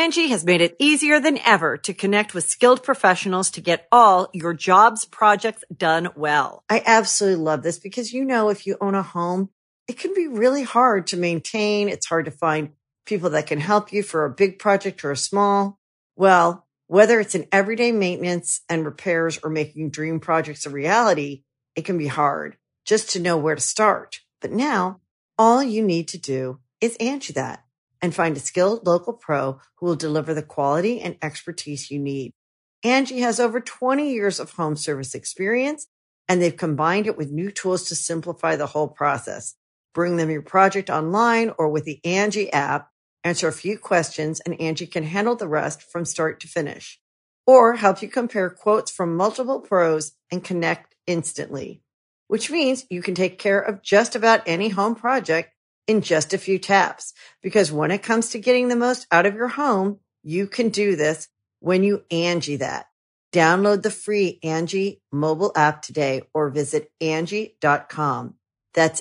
Angie has made it easier than ever to connect with skilled professionals to get all your jobs projects done well. I absolutely love this because, if you own a home, it can be really hard to maintain. It's hard to find people that can help you for a big project or a small. Well, whether it's in everyday maintenance and repairs or making dream projects a reality, it can be hard just to know where to start. But now all you need to do is Angie that and find a skilled local pro who will deliver the quality and expertise you need. Angie has over 20 years of home service experience, and they've combined it with new tools to simplify the whole process. Bring them your project online or with the Angie app, answer a few questions, and Angie can handle the rest from start to finish. Or help you compare quotes from multiple pros and connect instantly, which means you can take care of just about any home project in just a few taps. Because when it comes to getting the most out of your home, you can do this when you Angie that. Download the free Angie mobile app today or visit Angie.com. That's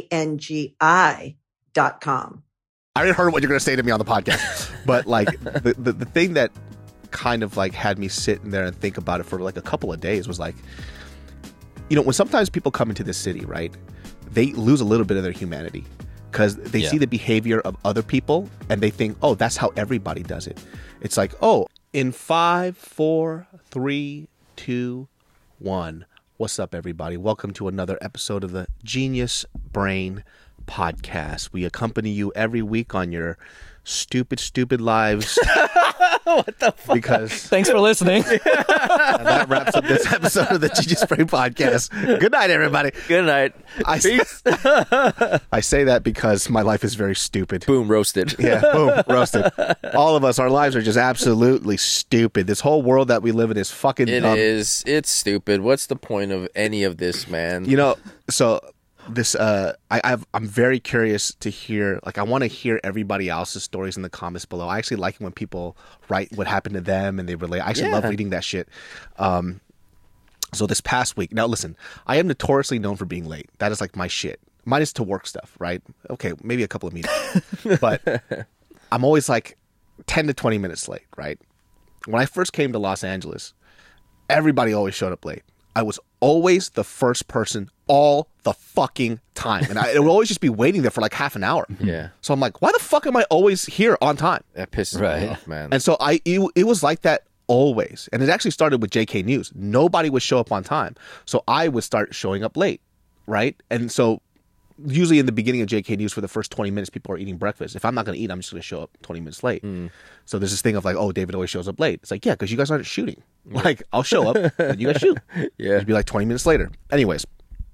ANGI.com. I already heard what you're going to say to me on the podcast, but the thing that kind of had me sit in there and think about it for a couple of days was when sometimes people come into this city, right, they lose a little bit of their humanity because they see the behavior of other people and they think, oh, that's how everybody does it. It's like, oh, in 5, 4, 3, 2, 1. What's up, everybody? Welcome to another episode of the Genius Brain Podcast. We accompany you every week on your stupid lives. What the fuck? Because thanks for listening. And that wraps up this episode of the Genius Brain Podcast. Good night, everybody. Good night. Peace. I say that because my life is very stupid. Boom, roasted. Yeah, boom, roasted. All of us, our lives are just absolutely stupid. This whole world that we live in is fucking dumb. It is. It's stupid. What's the point of any of this, man? So this I'm very curious to hear, I want to hear everybody else's stories in the comments below. I actually like it when people write what happened to them and they relate. I actually love reading that shit. So this past week, now listen, I am notoriously known for being late. That is my shit. Mine is to work stuff, right? Okay, maybe a couple of meetings. But I'm always 10 to 20 minutes late, right? When I first came to Los Angeles, everybody always showed up late. I was always the first person all the fucking time. And it would always just be waiting there for half an hour. Yeah. So I'm like, why the fuck am I always here on time? That pisses me off, man. And so it was like that always. And it actually started with JK News. Nobody would show up on time. So I would start showing up late, right? And so usually in the beginning of JK News for the first 20 minutes, people are eating breakfast. If I'm not going to eat, I'm just going to show up 20 minutes late. So there's this thing of oh, David always shows up late. It's yeah, because you guys aren't shooting. I'll show up and you guys shoot. Yeah. It'd be 20 minutes later. Anyways,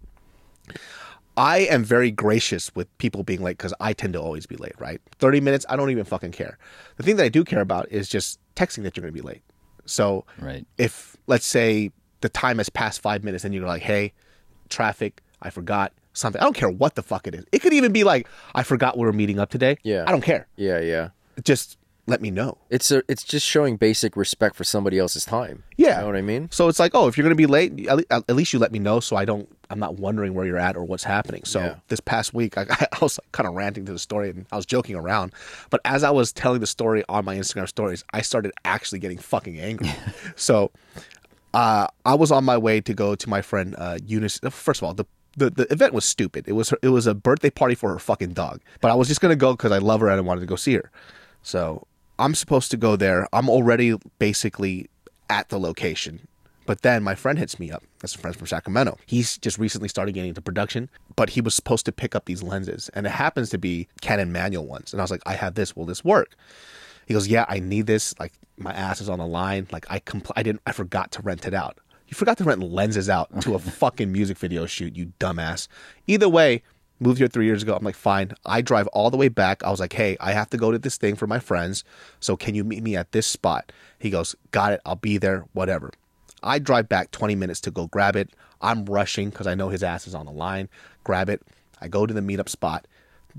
I am very gracious with people being late because I tend to always be late, right? 30 minutes, I don't even fucking care. The thing that I do care about is just texting that you're going to be late. So if, let's say, the time has passed 5 minutes and you're hey, traffic, I forgot something. I don't care what the fuck it is. It could even be I forgot we were meeting up today. Yeah. I don't care. Yeah. Just let me know. It's just showing basic respect for somebody else's time. Yeah. You know what I mean? So it's oh, if you're going to be late, at least you let me know so I'm not wondering where you're at or what's happening. So this past week, I was kind of ranting to the story and I was joking around. But as I was telling the story on my Instagram stories, I started actually getting fucking angry. So I was on my way to go to my friend Eunice. First of all, the event was stupid. It was a birthday party for her fucking dog. But I was just going to go because I love her and I wanted to go see her. So I'm supposed to go there. I'm already basically at the location. But then my friend hits me up. That's a friend from Sacramento. He's just recently started getting into production, but he was supposed to pick up these lenses. And it happens to be Canon manual ones. And I was like, I have this. Will this work? He goes, yeah, I need this. My ass is on the line. I forgot to rent it out. You forgot to rent lenses out to a fucking music video shoot, you dumbass. Either way, moved here 3 years ago. I'm like, fine. I drive all the way back. I was like, hey, I have to go to this thing for my friends. So can you meet me at this spot? He goes, got it. I'll be there, whatever. I drive back 20 minutes to go grab it. I'm rushing because I know his ass is on the line. Grab it. I go to the meetup spot.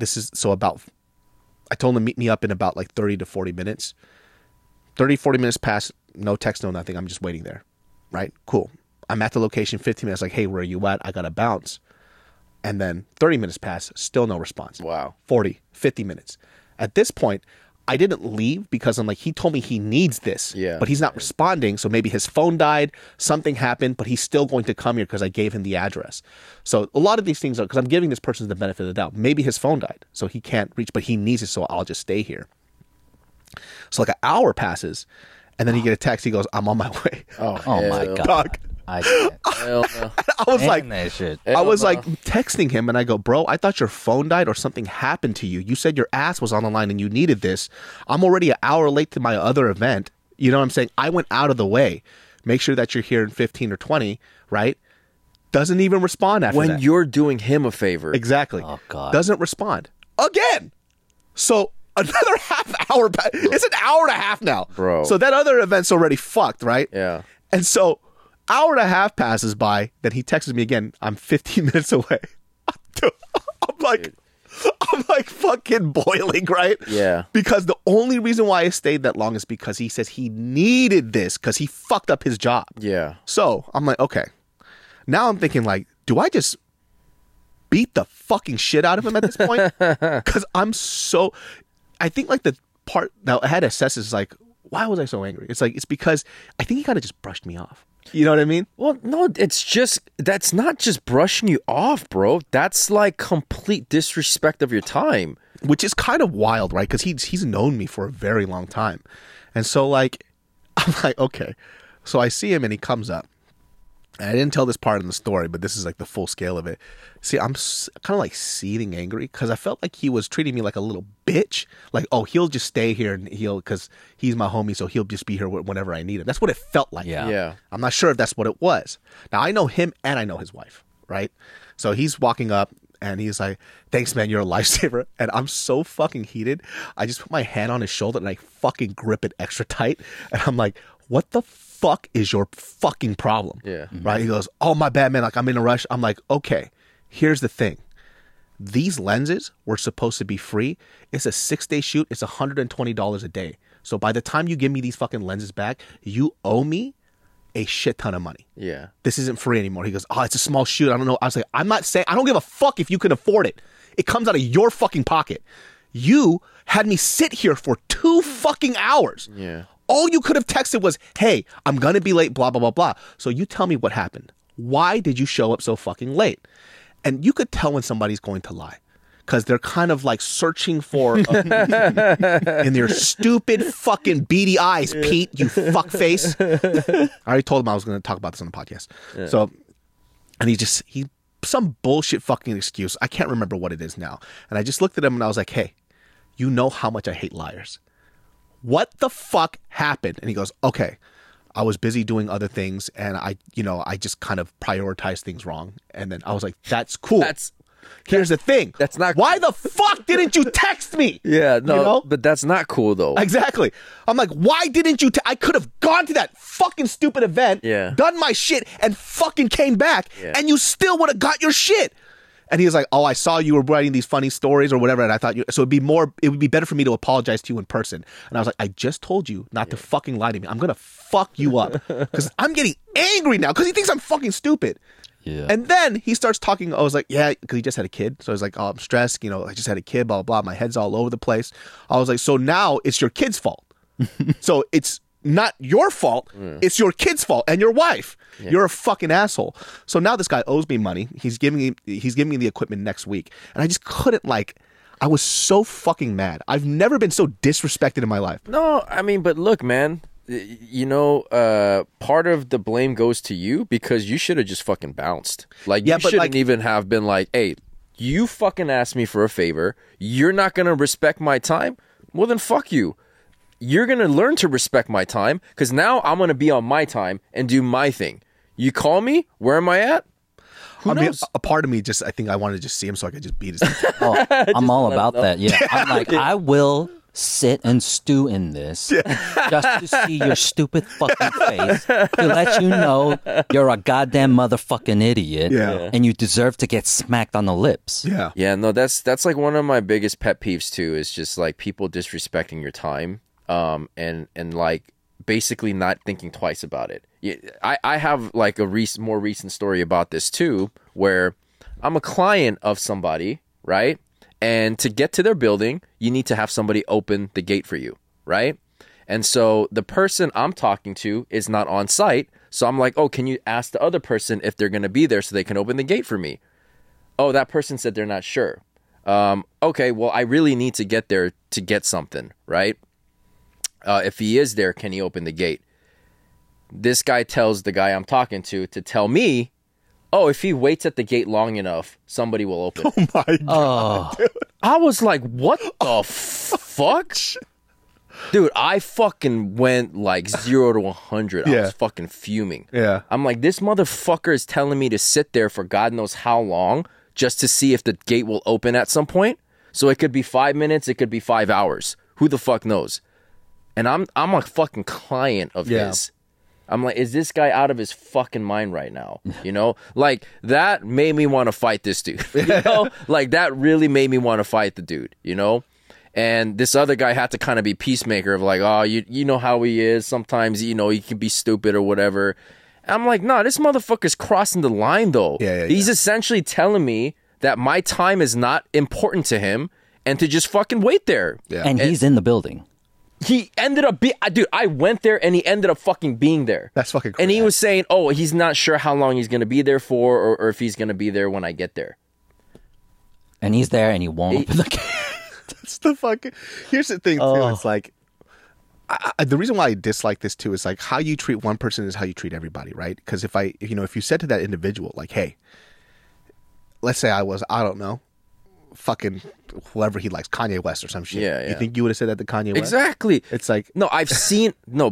I told him to meet me up in about 30 to 40 minutes. 30, 40 minutes pass. No text, no nothing. I'm just waiting there. Right? Cool. I'm at the location 15 minutes. Hey, where are you at? I got to bounce. And then 30 minutes pass. Still no response. Wow. 40, 50 minutes. At this point, I didn't leave because I'm like, he told me he needs this, but he's not responding. So maybe his phone died, something happened, but he's still going to come here because I gave him the address. So a lot of these things are because I'm giving this person the benefit of the doubt. Maybe his phone died, so he can't reach, but he needs it, so I'll just stay here. So like an hour passes, and then you get a text. He goes, "I'm on my way." Oh my God. Dog. I can't. I was like, that shit. I was like texting him, and I go, "Bro, I thought your phone died or something happened to you. You said your ass was on the line and you needed this. I'm already an hour late to my other event. You know what I'm saying? I went out of the way. Make sure that you're here in 15 or 20, right?" Doesn't even respond after that. When you're doing him a favor. Exactly. Oh, God. Doesn't respond. Again. So another half hour. It's an hour and a half now. Bro. So that other event's already fucked, right? Yeah. And so hour and a half passes by. Then he texts me again. I'm 15 minutes away. I'm like fucking boiling, right? Yeah. Because the only reason why I stayed that long is because he says he needed this because he fucked up his job. Yeah. So I'm like, okay. Now I'm thinking like, do I just beat the fucking shit out of him at this point? Because I think like the part that I had to assess is like, why was I so angry? It's like, it's because I think he kind of just brushed me off. You know what I mean? Well, no, that's not just brushing you off, bro. That's like complete disrespect of your time. Which is kind of wild, right? Because he's known me for a very long time. And so like, I'm like, okay. So I see him and he comes up. And I didn't tell this part in the story, but this is like the full scale of it. See, I'm kind of like seething angry because I felt like he was treating me like a little bitch. Like, oh, he'll just stay here and because he's my homie, so he'll just be here whenever I need him. That's what it felt like. Yeah. I'm not sure if that's what it was. Now, I know him and I know his wife, right? So he's walking up and he's like, "Thanks, man, you're a lifesaver." And I'm so fucking heated. I just put my hand on his shoulder and I fucking grip it extra tight. And I'm like, what the fuck is your fucking problem? Yeah. Right? He goes, "Oh, my bad, man. Like, I'm in a rush." I'm like, okay, here's the thing. These lenses were supposed to be free. It's a 6-day shoot. It's $120 a day. So by the time you give me these fucking lenses back, you owe me a shit ton of money. Yeah. This isn't free anymore. He goes, "Oh, it's a small shoot. I don't know." I was like, I'm not saying, I don't give a fuck if you can afford it. It comes out of your fucking pocket. You had me sit here for 2 fucking hours. Yeah. All you could have texted was, "Hey, I'm going to be late, blah, blah, blah, blah." So you tell me what happened. Why did you show up so fucking late? And you could tell when somebody's going to lie because they're kind of like searching for in their stupid fucking beady eyes, Pete, you fuck face. I already told him I was going to talk about this on the podcast. Yeah. So, and he some bullshit fucking excuse. I can't remember what it is now. And I just looked at him and I was like, "Hey, you know how much I hate liars. What the fuck happened?" And he goes, "Okay, I was busy doing other things and I just kind of prioritized things wrong." And then I was like, "That's cool." Here's the thing. That's not Why the fuck didn't you text me? Yeah, no, you know? But that's not cool though. Exactly. I'm like, why didn't you? I could have gone to that fucking stupid event, done my shit, and fucking came back, and you still would have got your shit. And he was like, "Oh, I saw you were writing these funny stories or whatever, and I thought so it would be better for me to apologize to you in person." And I was like, "I just told you not to fucking lie to me. I'm gonna fuck you up because I'm getting angry now because he thinks I'm fucking stupid." Yeah. And then he starts talking. I was like, "Yeah," because he just had a kid. So I was like, "Oh, I'm stressed. I just had a kid. Blah blah blah. My head's all over the place." I was like, "So now it's your kid's fault. So it's not your fault. It's your kid's fault and your wife. Yeah. You're a fucking asshole." So now this guy owes me money. He's giving me the equipment next week, and I just couldn't I was so fucking mad. I've never been so disrespected in my life. No, I mean, but look, man. Part of the blame goes to you because you should have just fucking bounced. You shouldn't even have been like, "Hey, you fucking asked me for a favor. You're not gonna respect my time. Well, then fuck you. You're going to learn to respect my time because now I'm going to be on my time and do my thing. You call me, where am I at? Who knows? A part of me I think I wanted to just see him so I could just beat his head. Oh, I'm all about that. Yeah. I'm like, I will sit and stew in this just to see your stupid fucking face to let you know you're a goddamn motherfucking idiot and you deserve to get smacked on the lips. Yeah. Yeah, no, that's like one of my biggest pet peeves too, is just like people disrespecting your time. And like basically not thinking twice about it. I have like a more recent story about this too, where I'm a client of somebody, right? And to get to their building, you need to have somebody open the gate for you, right? And so the person I'm talking to is not on site. So I'm like, oh, can you ask the other person if they're going to be there so they can open the gate for me? Oh, that person said they're not sure. Okay, well, I really need to get there to get something, right? If he is there, can he open the gate? This guy tells the guy I'm talking to tell me, oh, if he waits at the gate long enough, somebody will open. Oh my God. Dude. I was like, what the fuck? Dude, I fucking went like 0 to 100. I was fucking fuming. Yeah. I'm like, this motherfucker is telling me to sit there for God knows how long just to see if the gate will open at some point. So it could be 5 minutes, it could be 5 hours. Who the fuck knows? And I'm a fucking client of his. I'm like, is this guy out of his fucking mind right now? You know, like that made me want to fight this dude. You know, like that really made me want to fight the dude. You know, and this other guy had to kind of be peacemaker of like, oh, you know how he is. Sometimes you know he can be stupid or whatever. I'm like, nah, this motherfucker's crossing the line though. He's essentially telling me that my time is not important to him and to just fucking wait there. Yeah. And he's in the building. He ended up dude, I went there and he ended up fucking being there. That's fucking crazy. And he was saying, oh, he's not sure how long he's going to be there for or if he's going to be there when I get there. And he's there and he won't open the gate. That's the fucking... Here's the thing, too. It's like... the reason why I dislike this, too, is like how you treat one person is how you treat everybody, right? Because if you said to that individual, like, hey, let's say I don't know, fucking whoever he likes, Kanye West or some shit. Yeah. You think you would have said that to Kanye West? Exactly. It's like... No, I've seen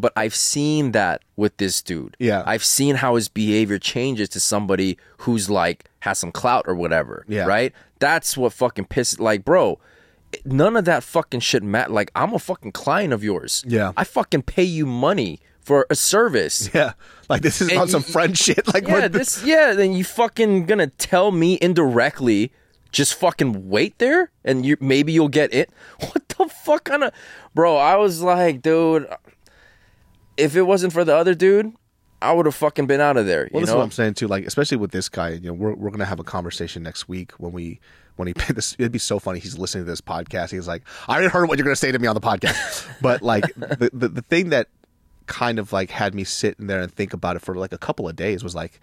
that with this dude. Yeah. I've seen how his behavior changes to somebody who's like, has some clout or whatever. Yeah. Right? That's what fucking pisses... Like, bro, none of that fucking shit matters. Like, I'm a fucking client of yours. Yeah. I fucking pay you money for a service. Yeah. Like, this is not some friend shit. Like, then you fucking gonna tell me indirectly... Just fucking wait there and maybe you'll get it. What the fuck kind of... Bro, I was like, dude, if it wasn't for the other dude, I would have fucking been out of there. Well, that's what I'm saying too. Like, especially with this guy, you know, we're going to have a conversation next week when he this. It'd be so funny. He's listening to this podcast. He's like, I already heard what you're going to say to me on the podcast. But like the thing that kind of like had me sit in there and think about it for like a couple of days was like,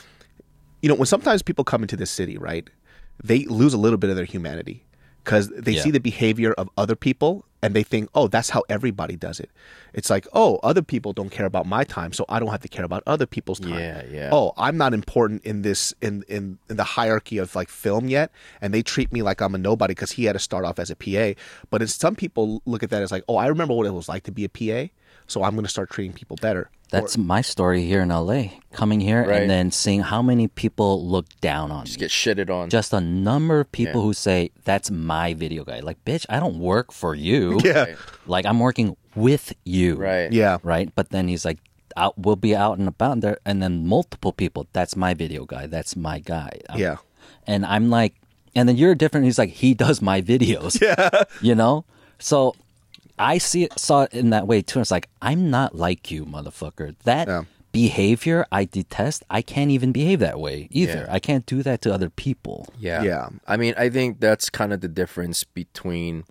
you know, when sometimes people come into this city, right? They lose a little bit of their humanity because they see the behavior of other people and they think, oh, that's how everybody does it. It's like, oh, other people don't care about my time, so I don't have to care about other people's time. Yeah. Oh, I'm not important in this in the hierarchy of like film yet, and they treat me like I'm a nobody because he had to start off as a PA. But some people look at that as like, oh, I remember what it was like to be a PA, so I'm going to start treating people better. That's my story here in LA. Coming here and then seeing how many people look down on Just me. get shitted on. Just a number of people who say, that's my video guy. Like, bitch, I don't work for you. Yeah. Like, I'm working with you. Right. Yeah. Right? But then he's like, we'll be out and about there. And then multiple people, that's my video guy. That's my guy. Yeah. And I'm like, and then you're different. He's like, he does my videos. Yeah. You know? So... I saw it in that way too. It's like, I'm not like you, motherfucker. That behavior I detest. I can't even behave that way either. I can't do that to other people. Yeah. I mean, I think that's kind of the difference between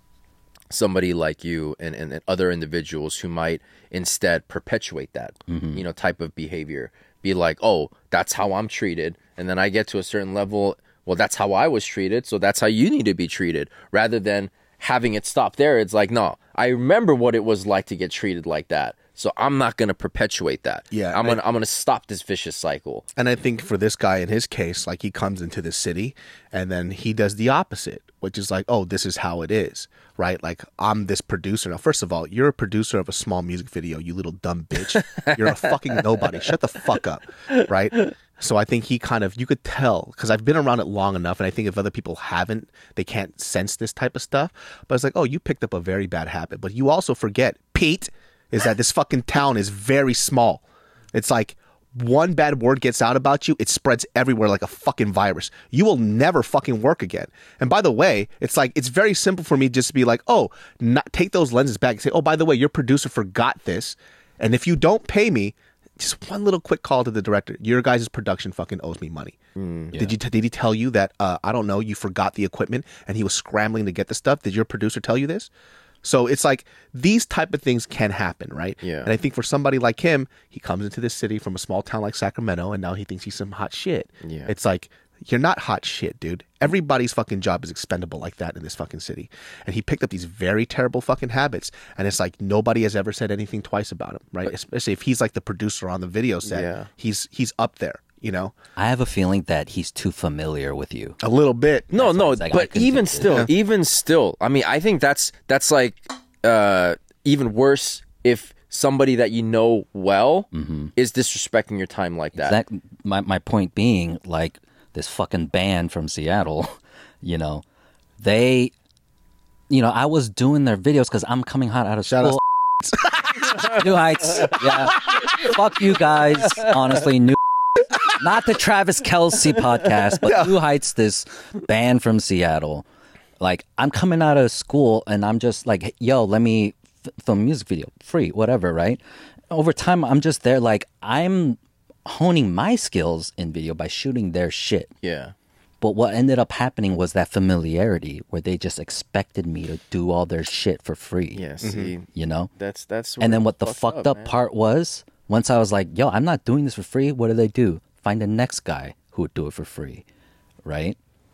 somebody like you and other individuals who might instead perpetuate that, you know, type of behavior. Be like, oh, that's how I'm treated. And then I get to a certain level. Well, that's how I was treated. So that's how you need to be treated, rather than having it stop there. It's like, no, I remember what it was like to get treated like that. So I'm not going to perpetuate that. Yeah. I'm going to stop this vicious cycle. And I think for this guy, in his case, like he comes into the city and then he does the opposite, which is like, oh, this is how it is, right? Like, I'm this producer. Now, first of all, you're a producer of a small music video, you little dumb bitch. You're a fucking nobody. Shut the fuck up, right? So I think he kind of, you could tell, because I've been around it long enough, and I think if other people haven't, they can't sense this type of stuff. But it's like, oh, you picked up a very bad habit. But you also forget, Pete, is that this fucking town is very small. It's like, one bad word gets out about you, it spreads everywhere like a fucking virus. You will never fucking work again. And by the way, it's like, it's very simple for me just to be like, oh, take those lenses back and say, oh, by the way, your producer forgot this. And if you don't pay me, just one little quick call to the director. Your guys' production fucking owes me money. Yeah. Did he tell you that, I don't know, you forgot the equipment and he was scrambling to get the stuff? Did your producer tell you this? So it's like these type of things can happen, right? Yeah. And I think for somebody like him, he comes into this city from a small town like Sacramento, and now he thinks he's some hot shit. Yeah. It's like, you're not hot shit, dude. Everybody's fucking job is expendable like that in this fucking city. And he picked up these very terrible fucking habits, and it's like nobody has ever said anything twice about him, right? Especially if he's like the producer on the video set. Yeah. He's up there. You know, I have a feeling that he's too familiar with you. A little bit. No, like, but even still, I mean, I think that's like even worse if somebody that you know well is disrespecting your time like that. My point being, like this fucking band from Seattle, you know, I was doing their videos because I'm coming hot out of school. New Heights, yeah. Fuck you guys, honestly. Not the Travis Kelce podcast, but New Heights, this band from Seattle. Like, I'm coming out of school and I'm just like, yo, let me film a music video. Free, whatever, right? Over time, I'm just there like, I'm honing my skills in video by shooting their shit. Yeah. But what ended up happening was that familiarity where they just expected me to do all their shit for free. Yeah, see. You know? That's and then what the fucked up part was, once I was like, yo, I'm not doing this for free, what do? Find the next guy who would do it for free, right?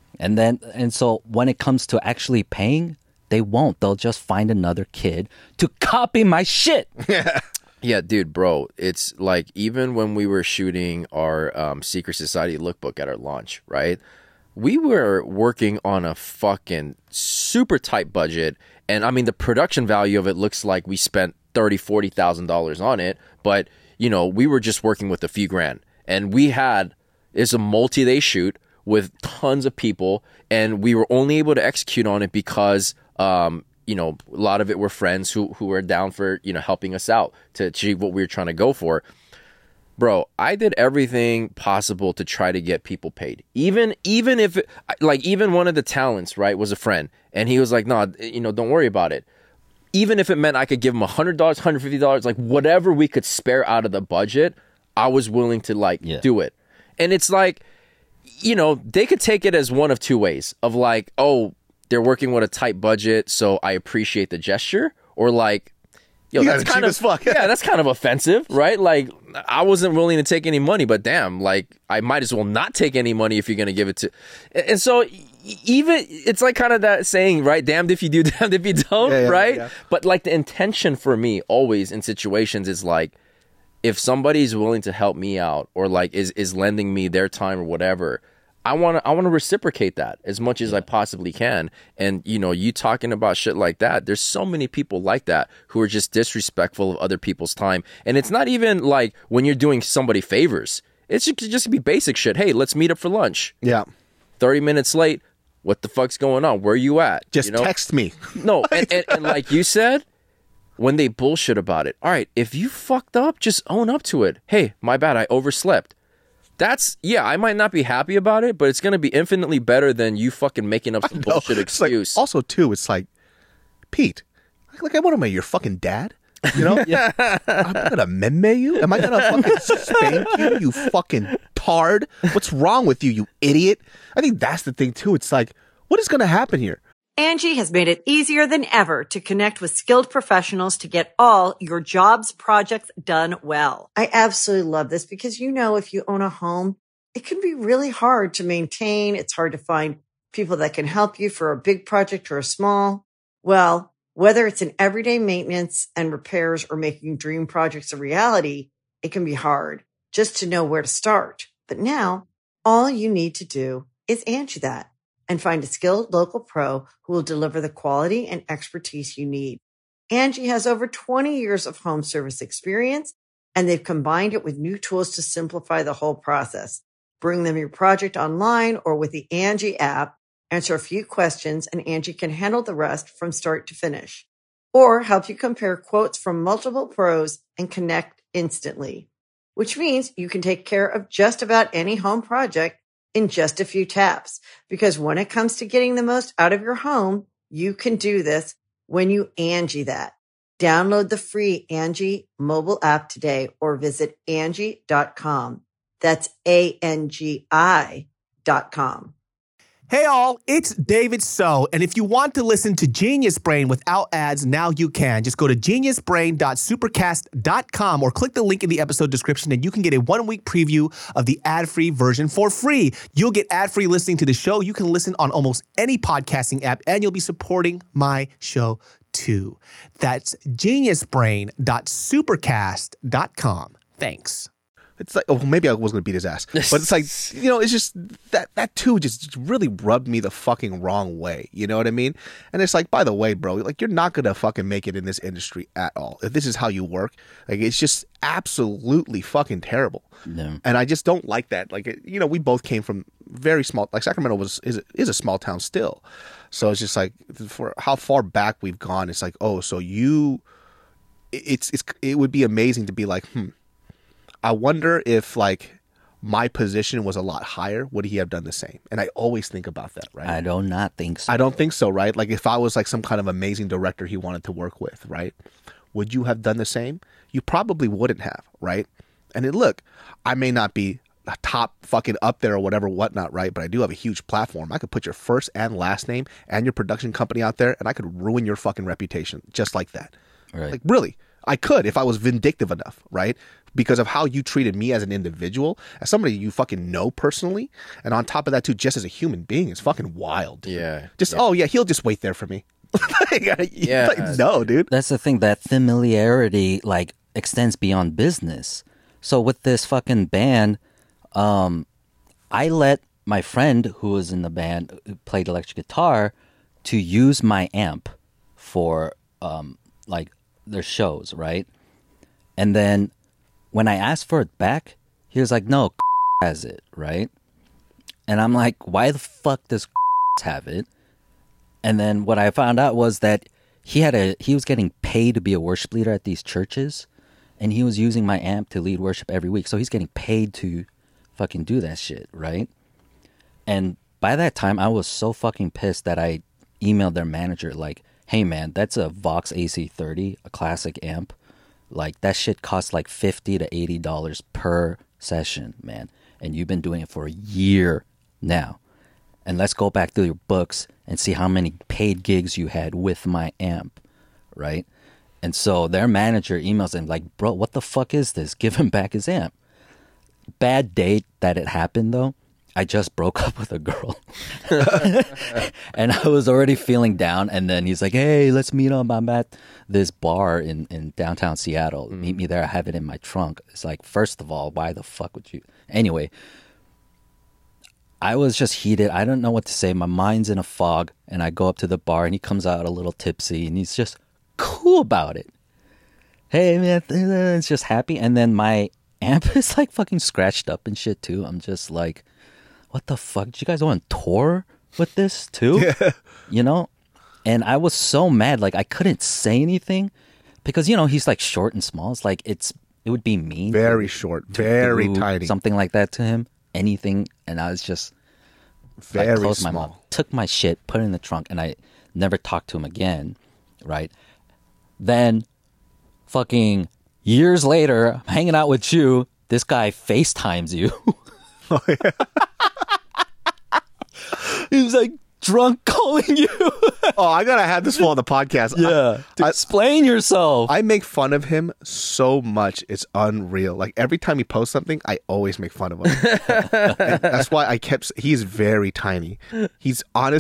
And so when it comes to actually paying, they won't. They'll just find another kid to copy my shit. Yeah, dude, bro. It's like even when we were shooting our Secret Society lookbook at our launch, right? We were working on a fucking super tight budget. And I mean, the production value of it looks like we spent $30,000, $40,000 on it. But, you know, we were just working with a few grand. And it's a multi-day shoot with tons of people, and we were only able to execute on it because, you know, a lot of it were friends who were down for, you know, helping us out to achieve what we were trying to go for. Bro, I did everything possible to try to get people paid. Even if, even one of the talents, right, was a friend, and he was like, no, you know, don't worry about it. Even if it meant I could give him $100, $150, like whatever we could spare out of the budget, I was willing to do it. And it's like, you know, they could take it as one of two ways of like, oh, they're working with a tight budget, so I appreciate the gesture, or like, yo, that's kind of as fuck. Yeah, that's kind of offensive, right? Like, I wasn't willing to take any money, but damn, like, I might as well not take any money if you're gonna give it to. And so, even it's like kind of that saying, right? Damned if you do, damned if you don't, right? Yeah. But like the intention for me always in situations is like, if somebody's willing to help me out or like is lending me their time or whatever, I want to reciprocate that as much as I possibly can. And, you know, you talking about shit like that, there's so many people like that who are just disrespectful of other people's time. And it's not even like when you're doing somebody favors. It's just be basic shit. Hey, let's meet up for lunch. Yeah. 30 minutes late. What the fuck's going on? Where are you at? Just text me. No. And like you said, when they bullshit about it, all right, if you fucked up, just own up to it. Hey, my bad, I overslept. I might not be happy about it, but it's going to be infinitely better than you fucking making up some bullshit excuse. Like, also, too, it's like, Pete, like, what am I, your fucking dad? You know? Yeah. I'm going to meme you? Am I going to fucking spank you, you fucking tard? What's wrong with you, you idiot? I think that's the thing, too. It's like, what is going to happen here? Angie has made it easier than ever to connect with skilled professionals to get all your jobs projects done well. I absolutely love this because, you know, if you own a home, it can be really hard to maintain. It's hard to find people that can help you for a big project or a small. Well, whether it's in everyday maintenance and repairs or making dream projects a reality, it can be hard just to know where to start. But now all you need to do is Angie that and find a skilled local pro who will deliver the quality and expertise you need. Angie has over 20 years of home service experience, and they've combined it with new tools to simplify the whole process. Bring them your project online or with the Angie app, answer a few questions, and Angie can handle the rest from start to finish. Or help you compare quotes from multiple pros and connect instantly, which means you can take care of just about any home project in just a few taps. Because when it comes to getting the most out of your home, you can do this when you Angie that. Download the free Angie mobile app today or visit Angie.com. That's ANGI.com. geniusbrain.com. Hey all, it's David So, and if you want to listen to Genius Brain without ads, now you can. Just go to geniusbrain.supercast.com or click the link in the episode description and you can get a 1-week preview of the ad-free version for free. You'll get ad-free listening to the show. You can listen on almost any podcasting app and you'll be supporting my show too. That's geniusbrain.supercast.com. Thanks. It's like, oh, maybe I was going to beat his ass. But it's like, you know, it's just that too just really rubbed me the fucking wrong way. You know what I mean? And it's like, by the way, bro, like you're not going to fucking make it in this industry at all. If this is how you work, like it's just absolutely fucking terrible. No. And I just don't like that. Like, you know, we both came from very small, like Sacramento is a small town still. So it's just like for how far back we've gone, it's like, oh, so it would be amazing to be like, I wonder if like my position was a lot higher, would he have done the same? And I always think about that, right? I do not think so. I don't think so, right? Like if I was like some kind of amazing director he wanted to work with, right? Would you have done the same? You probably wouldn't have, right? And then look, I may not be a top fucking up there or whatever, whatnot, right? But I do have a huge platform. I could put your first and last name and your production company out there and I could ruin your fucking reputation just like that. Right. Like really, I could if I was vindictive enough, right? Because of how you treated me as an individual, as somebody you fucking know personally, and on top of that too, just as a human being, it's fucking wild. Dude. Yeah. Oh yeah, he'll just wait there for me. Like, no, dude. That's the thing, that familiarity like extends beyond business. So with this fucking band, I let my friend who was in the band, who played electric guitar, to use my amp for like their shows, right? And then when I asked for it back, he was like, no, has it, right? And I'm like, why the fuck does have it? And then what I found out was that he was getting paid to be a worship leader at these churches, and he was using my amp to lead worship every week. So he's getting paid to fucking do that shit, right? And by that time, I was so fucking pissed that I emailed their manager like, hey man, that's a Vox AC30, a classic amp. Like that shit costs like $50 to $80 per session, man. And you've been doing it for a year now. And let's go back through your books and see how many paid gigs you had with my amp, right? And so their manager emails him like, bro, what the fuck is this? Give him back his amp. Bad date that it happened though. I just broke up with a girl. And I was already feeling down. And then he's like, hey, let's meet up. I'm at this bar in downtown Seattle. Meet me there. I have it in my trunk. It's like, first of all, why the fuck would you? Anyway, I was just heated. I don't know what to say. My mind's in a fog. And I go up to the bar and he comes out a little tipsy and he's just cool about it. Hey, man, it's just happy. And then my amp is like fucking scratched up and shit too. I'm just like, what the fuck? Did you guys go on tour with this too? Yeah. You know? And I was so mad. Like I couldn't say anything because, you know, he's like short and small. It's like, it would be mean. Very short, very tiny. Something like that to him. Anything. And I was just very closed small. my mouth, took my shit, put it in the trunk, and I never talked to him again. Right? Then fucking years later, I'm hanging out with you. This guy FaceTimes you. Oh, yeah. He was like drunk calling you. Oh, I gotta have this one on the podcast. Yeah. Explain yourself. I make fun of him so much. It's unreal. Like every time he posts something, I always make fun of him. And that's why he's very tiny. He's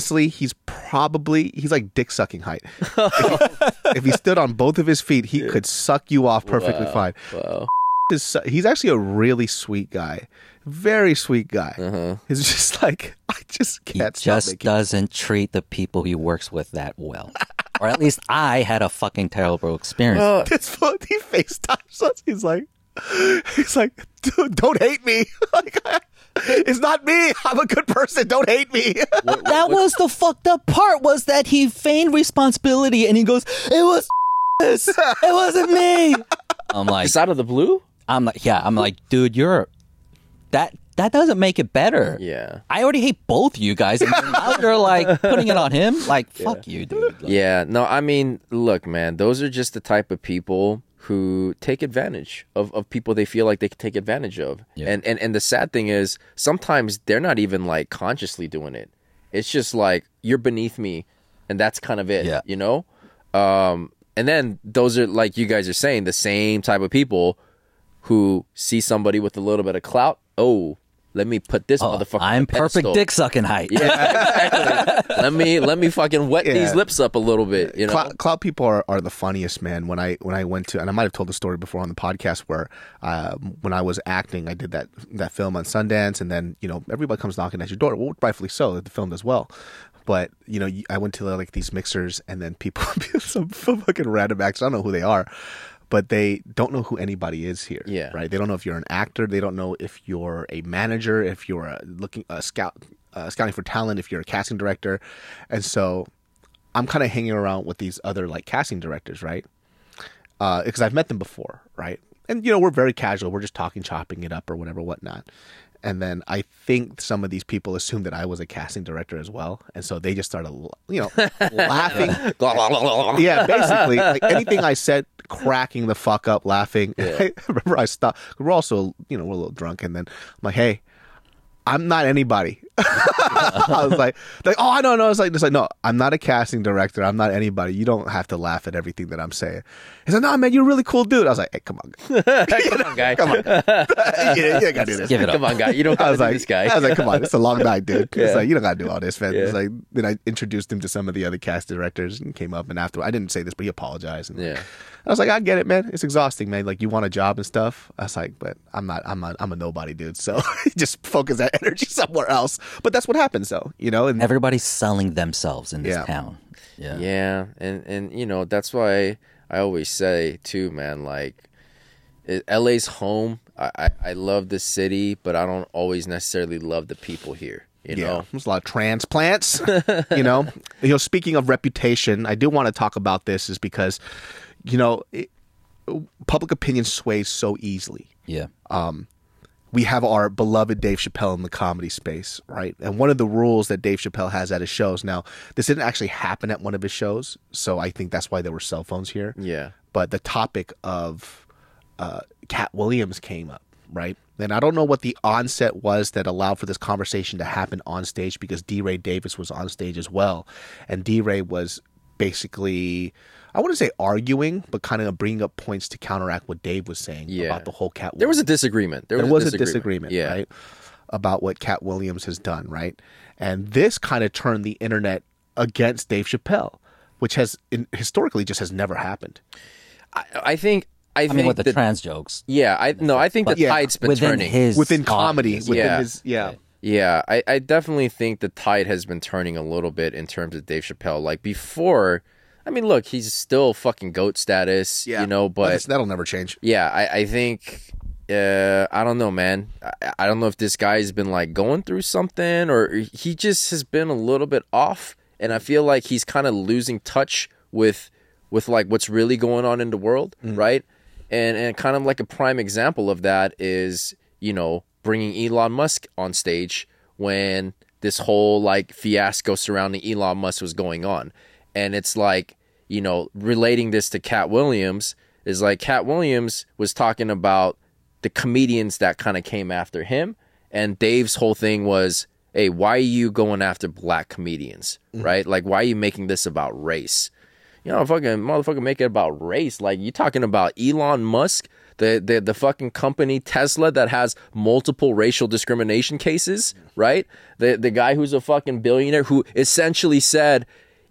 like dick sucking height. If he stood on both of his feet, he could suck you off perfectly fine. Wow. He's actually a really sweet guy. Very sweet guy. Uh-huh. He's just like, I just can't He just doesn't treat the people he works with that well. Or at least I had a fucking terrible experience. He FaceTimes us. He's like, dude, don't hate me. Like, it's not me. I'm a good person. Don't hate me. That was the fucked up part, was that he feigned responsibility and he goes, it was this. It wasn't me. I'm like, it's out of the blue? I'm like, dude, that doesn't make it better. Yeah. I already hate both you guys, and now you're like putting it on him. Like, fuck you, dude. Like, yeah. No, I mean, look, man, those are just the type of people who take advantage of people they feel like they can take advantage of. Yeah. And the sad thing is sometimes they're not even like consciously doing it. It's just like, you're beneath me, and that's kind of it, you know? And then those are, like you guys are saying, the same type of people who see somebody with a little bit of clout. Oh, let me put this motherfucker. I'm perfect dick sucking height. Yeah, exactly. let me fucking wet these lips up a little bit. You know, clout people are the funniest, man. When I went to, and I might have told the story before on the podcast, where when I was acting, I did that film on Sundance, and then everybody comes knocking at your door. Well, rightfully so, the film does well. But I went to like these mixers, and then people, some fucking random actors, I don't know who they are, but they don't know who anybody is here. Yeah. Right. They don't know if you're an actor. They don't know if you're a manager, if you're scouting for talent, if you're a casting director. And so I'm kind of hanging around with these other like casting directors, right? Because I've met them before, right? And we're very casual. We're just talking, chopping it up or whatever, whatnot. And then I think some of these people assumed that I was a casting director as well. And so they just started, laughing. Yeah, basically. Like anything I said, cracking the fuck up, laughing. Yeah. I remember I stopped. We're also, we're a little drunk. And then I'm like, hey, I'm not anybody. I was like, oh, I don't know. It's like, no, I'm not a casting director. I'm not anybody. You don't have to laugh at everything that I'm saying. He's like, no, man, you're a really cool dude. I was like, hey, come on. Come on, guy. Come on. You gotta do this. Give it up. Come on, guy. You don't gotta do this, guy. I was like, come on. It's a long night, dude. Yeah. It's like, you don't gotta do all this, man. Yeah. It's like, then I introduced him to some of the other cast directors and came up, and after, I didn't say this, but he apologized. And I was like, I get it, man. It's exhausting, man. Like, you want a job and stuff. I was like, but I'm a nobody, dude. So just focus that energy somewhere else. But that's what happens, though, and everybody's selling themselves in this town. Yeah. And that's why I always say too, man, like LA's home. I love the city, but I don't always necessarily love the people here. You know, there's a lot of transplants. Speaking of reputation, I do want to talk about this, is because public opinion sways so easily. Yeah. We have our beloved Dave Chappelle in the comedy space, right? And one of the rules that Dave Chappelle has at his shows, now, this didn't actually happen at one of his shows, so I think that's why there were cell phones here. Yeah. But the topic of Cat Williams came up, right? And I don't know what the onset was that allowed for this conversation to happen on stage, because D-Ray Davis was on stage as well. And D-Ray was basically, I wouldn't say arguing, but kind of bringing up points to counteract what Dave was saying about the whole Cat Williams. There was a disagreement. There was a disagreement, right? About what Cat Williams has done, right? And this kind of turned the internet against Dave Chappelle, which has historically just has never happened. I think with the trans jokes. Yeah, I think the tide's been turning. Within comedy. Yeah, I definitely think the tide has been turning a little bit in terms of Dave Chappelle. Like before, I mean, look, he's still fucking GOAT status, but that'll never change. Yeah, I think, I don't know, man. I don't know if this guy's been like going through something, or he just has been a little bit off, and I feel like he's kind of losing touch with like what's really going on in the world, right? And kind of like a prime example of that is, bringing Elon Musk on stage when this whole like fiasco surrounding Elon Musk was going on. And it's like, relating this to Cat Williams is like, Cat Williams was talking about the comedians that kind of came after him. And Dave's whole thing was, hey, why are you going after black comedians, right? Like, why are you making this about race? Fucking motherfucker, make it about race. Like, you talking about Elon Musk, the fucking company Tesla that has multiple racial discrimination cases, right? The guy who's a fucking billionaire who essentially said,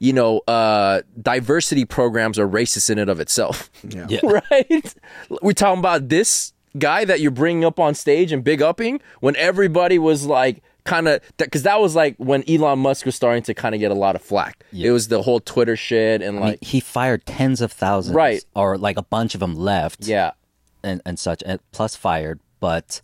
diversity programs are racist in and of itself. Yeah. Right? We're talking about this guy that you're bringing up on stage and big upping when everybody was like, kind of, because that was like when Elon Musk was starting to kind of get a lot of flack. It was the whole Twitter shit, and I mean, he fired tens of thousands, right? Or like a bunch of them left, and such, and plus fired. But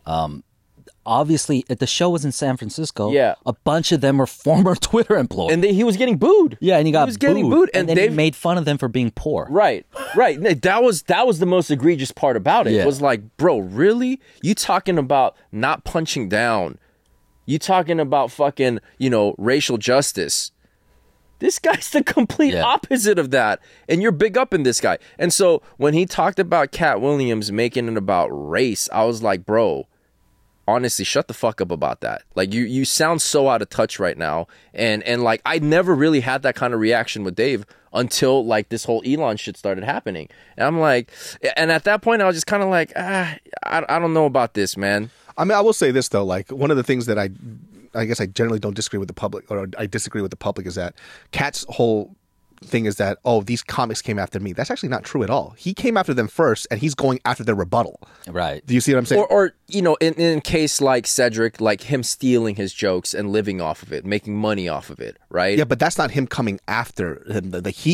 obviously, the show was in San Francisco. Yeah, a bunch of them were former Twitter employees, and he was getting booed. Yeah, and he was getting booed, and then he made fun of them for being poor. Right. That was the most egregious part about it. It was like, bro, really? You talking about not punching down? You talking about fucking, racial justice, This guy's the complete opposite of that. And you're big up in this guy. And so when he talked about Cat Williams making it about race, I was like, bro, honestly, shut the fuck up about that. Like, you sound so out of touch right now. And like, I never really had that kind of reaction with Dave until like this whole Elon shit started happening. And I'm like, and at that point I was just kind of like, I don't know about this, man. I mean, I will say this though, like one of the things that I guess I generally don't disagree with the public, or I disagree with the public, is that Cat's whole thing is that, oh, these comics came after me. That's actually not true at all. He came after them first, and he's going after their rebuttal. Right. Do you see what I'm saying? Or you know, in case like Cedric, like him stealing his jokes and living off of it, making money off of it, right? Yeah, but that's not him coming after him.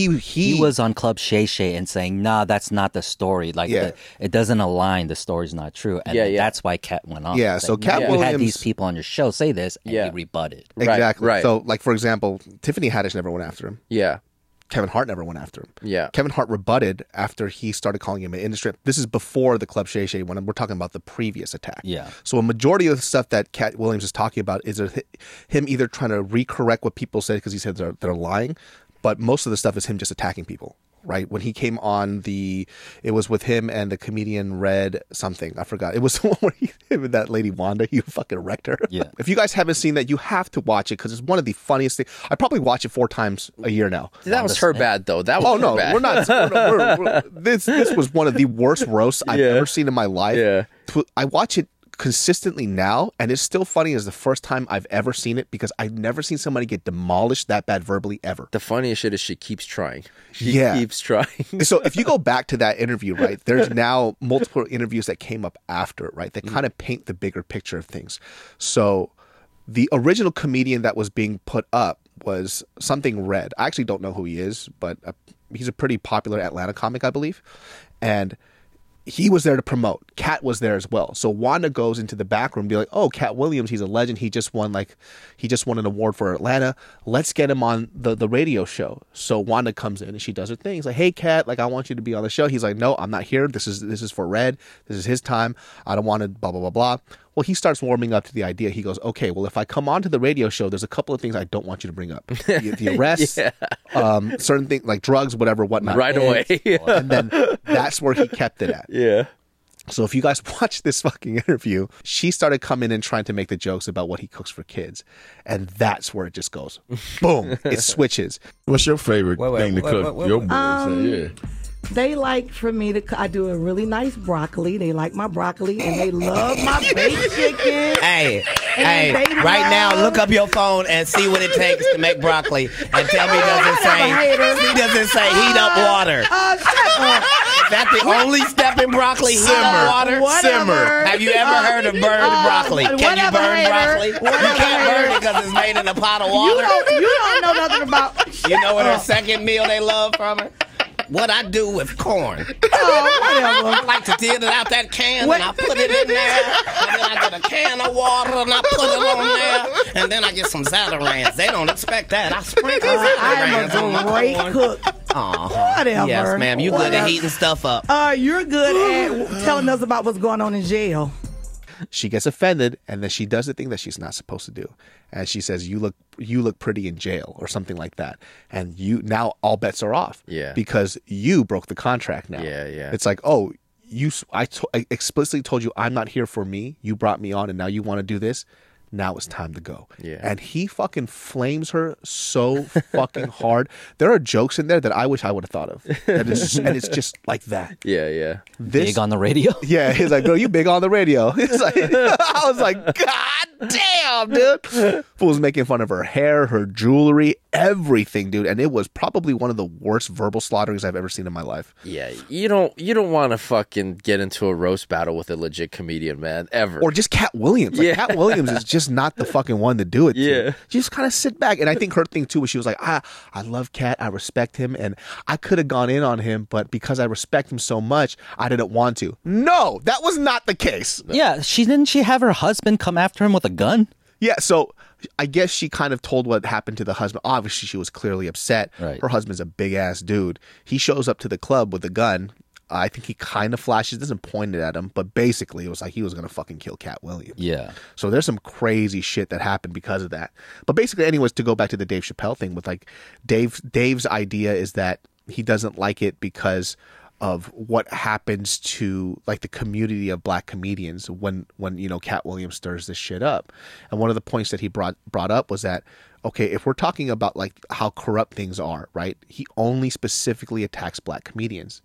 He was on Club Shay Shay and saying, nah, that's not the story. Like, it doesn't align. The story's not true. And that's why Cat went on. Yeah, so Cat Williams... You had these people on your show say this, and he rebutted. Exactly. Right. So, like, for example, Tiffany Haddish never went after him. Yeah. Kevin Hart never went after him. Yeah. Kevin Hart rebutted after he started calling him an industry. This is before the Club Shay Shay, when we're talking about the previous attack. Yeah. So a majority of the stuff that Cat Williams is talking about is him either trying to recorrect what people said because he said they're lying, but most of the stuff is him just attacking people. Right, when he came on it was with him and the comedian Red something, I forgot. It was the one where him and that lady Wanda, you fucking wrecked her. Yeah. If you guys haven't seen that, you have to watch it because it's one of the funniest things. I probably watch it 4 times a year now. That was her bad though. That was her bad. We're not. This was one of the worst roasts I've ever seen in my life. Yeah. I watch it consistently now, and it's still funny as the first time I've ever seen it, because I've never seen somebody get demolished that bad verbally ever. The funniest shit is she keeps trying. She keeps trying. So if you go back to that interview, right, there's now multiple interviews that came up after, right, that kind of paint the bigger picture of things. So the original comedian that was being put up was something Red. I actually don't know who he is, but he's a pretty popular Atlanta comic, I believe. And he was there to promote. Cat was there as well. So Wanda goes into the back room and be like, oh, Cat Williams, he's a legend. He just won an award for Atlanta. Let's get him on the radio show. So Wanda comes in and she does her thing. He's like, hey, Cat, like, I want you to be on the show. He's like, no, I'm not here. This is for Red. This is his time. I don't want to blah, blah, blah, blah. Well, he starts warming up to the idea. He goes, okay, well, if I come onto the radio show, there's a couple of things I don't want you to bring up. The arrests, certain things like drugs, whatever, whatnot. Right away. And then that's where he kept it at. Yeah. So if you guys watch this fucking interview, she started coming in trying to make the jokes about what he cooks for kids. And that's where it just goes. Boom. It switches. What's your favorite thing to cook? Your boys, They like for me to. I do a really nice broccoli. They like my broccoli, and they love my baked chicken. Hey, right now, look up your phone and see what it takes to make broccoli, and tell me does it say heat up water? Shut up. Is that the only step in broccoli? Heat up water. Simmer. Have you ever heard of burned broccoli? Can you burn broccoli? You can't burn it because it's made in a pot of water. You don't know nothing about. You know what her second meal they love from her? What I do with corn. Whatever. I like to dig it out that can and I put it in there. And then I get a can of water and I put it on there. And then I get some Zatarain's. They don't expect that. I sprinkle Zatarain's on my great corn. cook. Whatever. Yes, ma'am. You good at heating stuff up. You're good at telling us about what's going on in jail. She gets offended, and then she does the thing that she's not supposed to do. And she says, you look pretty in jail, or something like that. And now all bets are off. Yeah. Because you broke the contract now. Yeah. It's like, oh, I explicitly told you I'm not here for me. You brought me on, and now you want to do this. Now it's time to go. Yeah. And he fucking flames her so fucking hard. There are jokes in there that I wish I would have thought of. And it's just like that. Yeah. Big on the radio? Yeah. He's like, girl, you big on the radio. It's like, I was like, God damn, dude. Fool's making fun of her hair, her jewelry, everything, dude. And it was probably one of the worst verbal slaughterings I've ever seen in my life. Yeah. You don't want to fucking get into a roast battle with a legit comedian, man, ever. Or just Cat Williams. Like, Cat Williams is just not the fucking one to do it. Yeah. To. Just kind of sit back. And I think her thing too was she was like, I love Cat. I respect him. And I could have gone in on him, but because I respect him so much, I didn't want to. No, that was not the case. Yeah. Didn't she have her husband come after him with a gun? Yeah. So I guess she kind of told what happened to the husband. Obviously, she was clearly upset. Right. Her husband's a big ass dude. He shows up to the club with a gun. I think he kind of flashes, doesn't point it at him, but basically it was like he was going to fucking kill Cat Williams. Yeah. So there's some crazy shit that happened because of that. But basically, anyways, to go back to the Dave Chappelle thing with like Dave's idea is that he doesn't like it because of what happens to like the community of black comedians when you know Cat Williams stirs this shit up. And one of the points that he brought up was that, okay, if we're talking about like how corrupt things are, right? He only specifically attacks black comedians.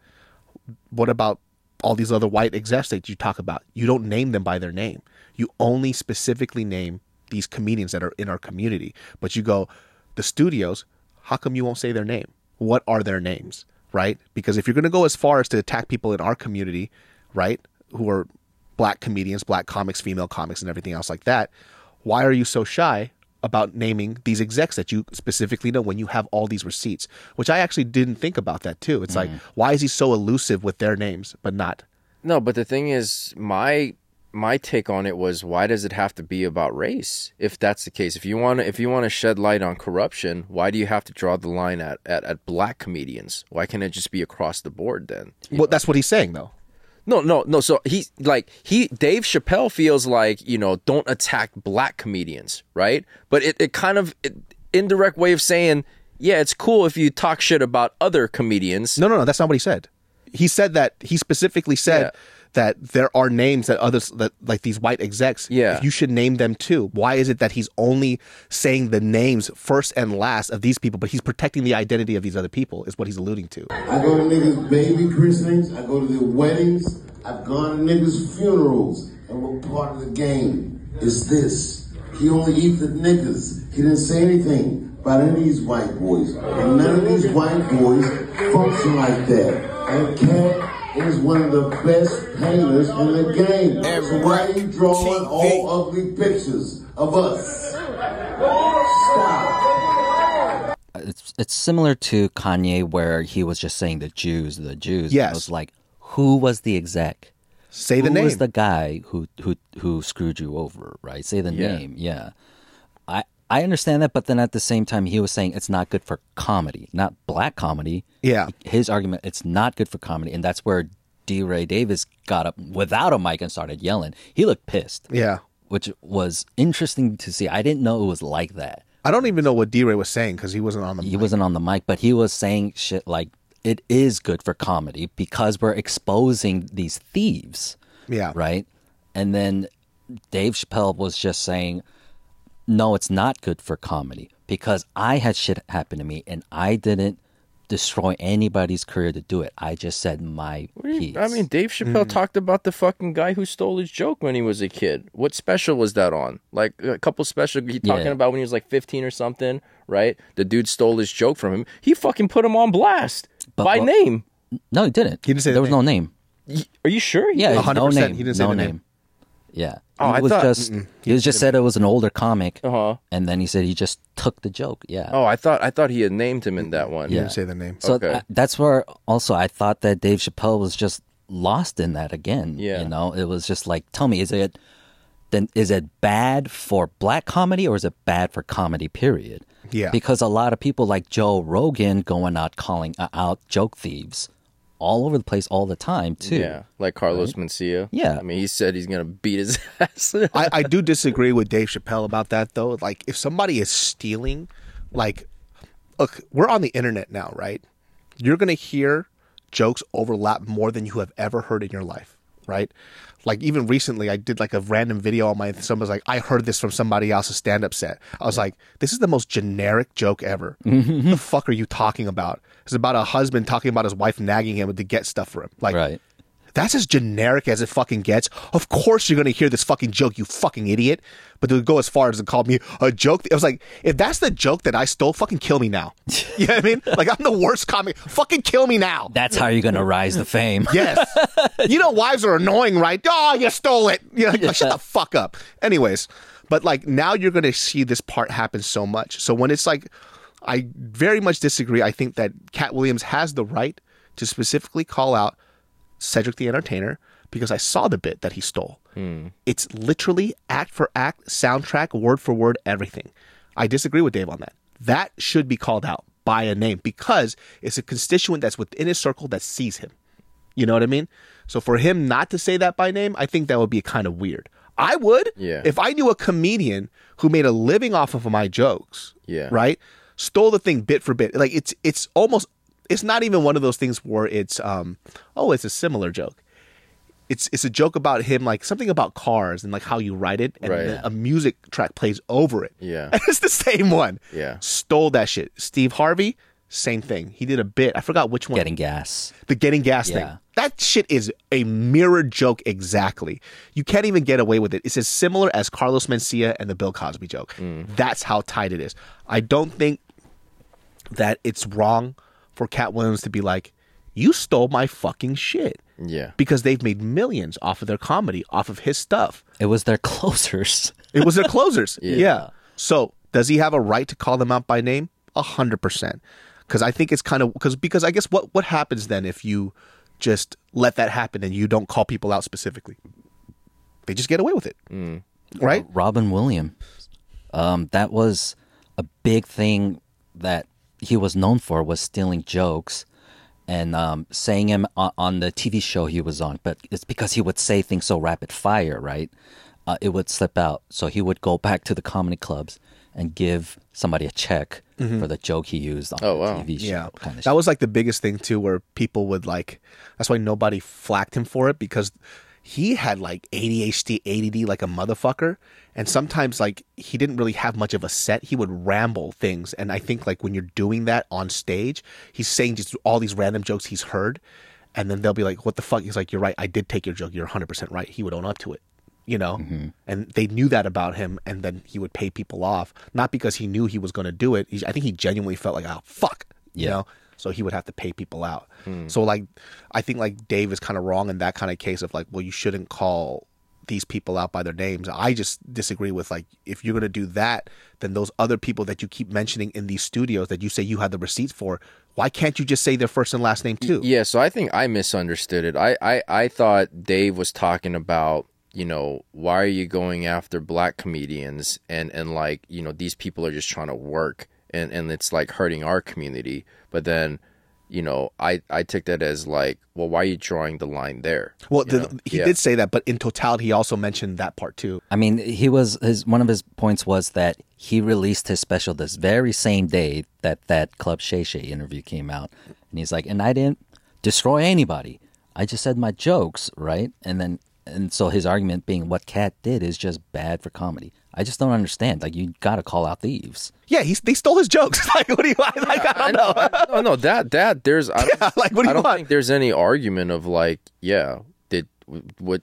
What about all these other white execs that you talk about? You don't name them by their name. You only specifically name these comedians that are in our community. But you go, the studios, how come you won't say their name? What are their names? Right? Because if you're going to go as far as to attack people in our community, right, who are black comedians, black comics, female comics, and everything else like that, why are you so shy about naming these execs that you specifically know when you have all these receipts? Which I actually didn't think about that too. It's like, why is he so elusive with their names but not? No, but the thing is, my take on it was, why does it have to be about race? If that's the case, if you want to shed light on corruption, why do you have to draw the line at black comedians? Why can't it just be across the board then? Well, that's what he's saying though. No. So Dave Chappelle feels like, you know, don't attack black comedians, right? But it kind of indirect way of saying, yeah, it's cool if you talk shit about other comedians. No, that's not what he said. He said that he specifically said that there are names that others, that like these white execs, you should name them too. Why is it that he's only saying the names first and last of these people, but he's protecting the identity of these other people is what he's alluding to. I go to niggas' baby christenings, I go to their weddings, I've gone to niggas' funerals, and we're part of the game. It's this. He only eats the niggas. He didn't say anything about any of these white boys. And none of these white boys function like that. And Cat is one of the best painters in the game. So why are you drawing all ugly pictures of us? Stop. It's similar to Kanye where he was just saying the Jews. Yes. It was like, who was the exec? Say the name. Who was the guy who screwed you over, right? Say the name. Yeah. I understand that, but then at the same time, he was saying it's not good for comedy, not black comedy. Yeah. His argument, it's not good for comedy. And that's where D. Ray Davis got up without a mic and started yelling. He looked pissed. Yeah. Which was interesting to see. I didn't know it was like that. I don't even know what D. Ray was saying because he wasn't on the mic. He wasn't on the mic, but he was saying shit like, it is good for comedy because we're exposing these thieves. Yeah. Right? And then Dave Chappelle was just saying, no, it's not good for comedy because I had shit happen to me and I didn't destroy anybody's career to do it. I just said my piece. I mean, Dave Chappelle talked about the fucking guy who stole his joke when he was a kid. What special was that on? Like a couple special he talking about when he was like 15 or something, right? The dude stole his joke from him. He fucking put him on blast by name. No, he didn't. He didn't say there was no name. Are you sure? Yeah, 100%. no name. He didn't say no the name. Yeah. Oh, he just said it was an older comic. And then he said he just took the joke. Yeah. Oh, I thought he had named him in that one. He didn't say the name. So that's where also I thought that Dave Chappelle was just lost in that again. Yeah. You know, it was just like, tell me, is it bad for black comedy or is it bad for comedy, period? Yeah. Because a lot of people like Joe Rogan going out calling out joke thieves all over the place all the time too. Yeah, like Carlos Mencia. Yeah. I mean, he said he's going to beat his ass. I do disagree with Dave Chappelle about that though. Like if somebody is stealing, like, look, we're on the internet now, right? You're going to hear jokes overlap more than you have ever heard in your life, right? Like even recently I did like a random video on somebody's like, I heard this from somebody else's stand-up set. I was like, this is the most generic joke ever. What the fuck are you talking about? It's about a husband talking about his wife nagging him to get stuff for him. Like, right. That's as generic as it fucking gets. Of course you're going to hear this fucking joke, you fucking idiot. But to go as far as to call me a joke, I was like, if that's the joke that I stole, fucking kill me now. You know what I mean? Like, I'm the worst comic. Fucking kill me now. That's how you're going to rise to fame. Yes. You know, wives are annoying, right? Oh, you stole it. You know, like, shut the fuck up. Anyways, but like now you're going to see this part happen so much. So when it's like, I very much disagree. I think that Cat Williams has the right to specifically call out Cedric the Entertainer because I saw the bit that he stole. It's literally act for act, soundtrack, word for word, everything. I disagree with Dave on that. That should be called out by a name because it's a constituent that's within his circle that sees him. You know what I mean? So for him not to say that by name, I think that would be kind of weird. I would. Yeah. If I knew a comedian who made a living off of my jokes, right? Stole the thing bit for bit. Like it's almost, it's not even one of those things where it's it's a similar joke. It's a joke about him, like something about cars and like how you write it, and a music track plays over it. Yeah. And it's the same one. Yeah. Stole that shit. Steve Harvey, same thing. He did a bit. I forgot which one. Getting gas. The getting gas thing. That shit is a mirror joke exactly. You can't even get away with it. It's as similar as Carlos Mencia and the Bill Cosby joke. That's how tight it is. I don't think that it's wrong for Cat Williams to be like, you stole my fucking shit. Yeah. Because they've made millions off of their comedy, off of his stuff. It was their closers. It was their closers. Yeah. So does he have a right to call them out by name? 100%. Because I think it's kind of, because I guess what happens then if you just let that happen and you don't call people out specifically? They just get away with it. Right? Robin Williams. That was a big thing that he was known for, was stealing jokes and saying him on the TV show he was on. But it's because he would say things so rapid fire, right? It would slip out. So he would go back to the comedy clubs and give somebody a check for the joke he used on the TV show. Yeah. Kind of that was like the biggest thing too, where people would like, that's why nobody flacked him for it, because he had like ADHD, ADD like a motherfucker. And sometimes like he didn't really have much of a set. He would ramble things. And I think like when you're doing that on stage, he's saying just all these random jokes he's heard. And then they'll be like, what the fuck? He's like, you're right. I did take your joke. You're 100% right. He would own up to it. You know, and they knew that about him, and then he would pay people off, not because he knew he was going to do it. I think he genuinely felt like, oh, fuck, you know, so he would have to pay people out. So like, I think like Dave is kind of wrong in that kind of case of like, well, you shouldn't call these people out by their names. I just disagree with like, if you're going to do that, then those other people that you keep mentioning in these studios that you say you had the receipts for, why can't you just say their first and last name too? Yeah, so I think I misunderstood it. I thought Dave was talking about, you know, why are you going after black comedians and like, you know, these people are just trying to work and it's like hurting our community. But then, you know, I took that as like, well, why are you drawing the line there? Well, he did say that, but in totality, he also mentioned that part too. I mean, one of his points was that he released his special this very same day that Club Shay Shay interview came out. And he's like, and I didn't destroy anybody. I just said my jokes, right? And so his argument being what Cat did is just bad for comedy. I just don't understand. Like, you got to call out thieves. Yeah, they stole his jokes. Like, what do you like? I don't know. No, that there's. I don't, like, what do you I don't want? think there's any argument of like, yeah, did what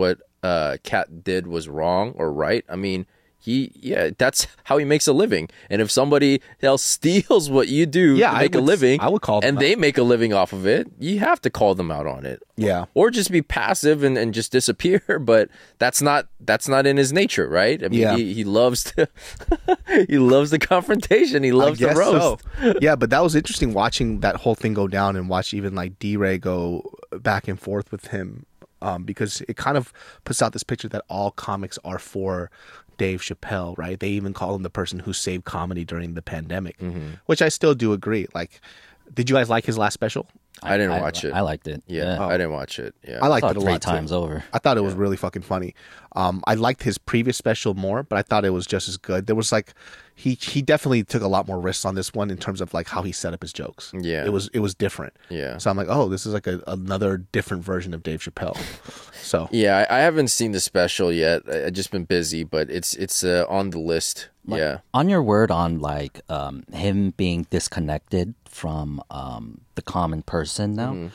Cat did was wrong or right. I mean, that's how he makes a living. And if somebody else steals what you do to make a living, I would call them and out. they make a living off of it, you have to call them out on it. Yeah. Or just be passive and just disappear. But that's not in his nature, right? I mean, he loves to he loves the confrontation. He loves the roast. So. Yeah, but that was interesting watching that whole thing go down and watch even like D-Ray go back and forth with him, because it kind of puts out this picture that all comics are for Dave Chappelle, right? They even call him the person who saved comedy during the pandemic, which I still do agree. Like, did you guys like his last special? I didn't watch it. I liked it. Yeah, I didn't watch it. Yeah, I liked it a lot three times over. I thought it was really fucking funny. I liked his previous special more, but I thought it was just as good. There was like, he definitely took a lot more risks on this one in terms of like how he set up his jokes. Yeah, it was different. Yeah, so I'm like, oh, this is like another different version of Dave Chappelle. So yeah, I haven't seen the special yet. I've just been busy, but it's on the list. Like, yeah, on your word on like him being disconnected from the common person now,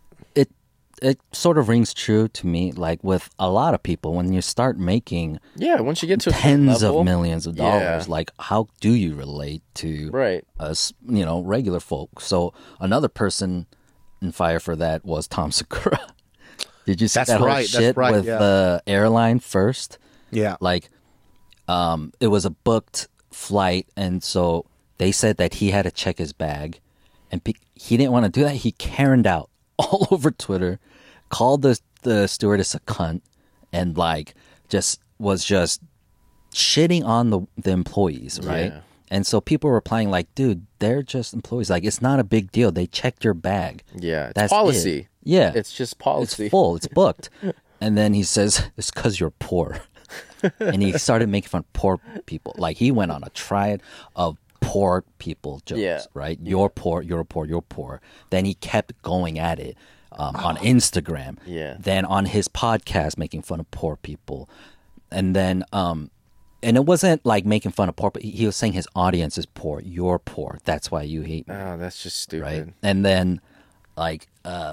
it sort of rings true to me. Like with a lot of people, when you start making once you get to tens level, of millions of dollars, like how do you relate to us, you know, regular folk? So another person in fire for that was Tom Segura. Did you see that whole shit with the airline first? Yeah, like it was a booked flight, and so they said that he had to check his bag, and he didn't want to do that. He Karened out all over Twitter, called the stewardess a cunt, and like was just shitting on the employees, right? And so people were replying like, dude, they're just employees. Like, it's not a big deal. They checked your bag. Yeah, that's policy. It. Yeah. It's just policy. It's full. It's booked. And then he says, it's because you're poor. And he started making fun of poor people. Like, he went on a triad of poor people jokes, right? You're poor, you're poor, you're poor. Then he kept going at it on Instagram. Yeah. Then on his podcast, making fun of poor people. And then, and it wasn't like making fun of poor, but he was saying his audience is poor. You're poor. That's why you hate me. Oh, that's just stupid. Right? And then, like,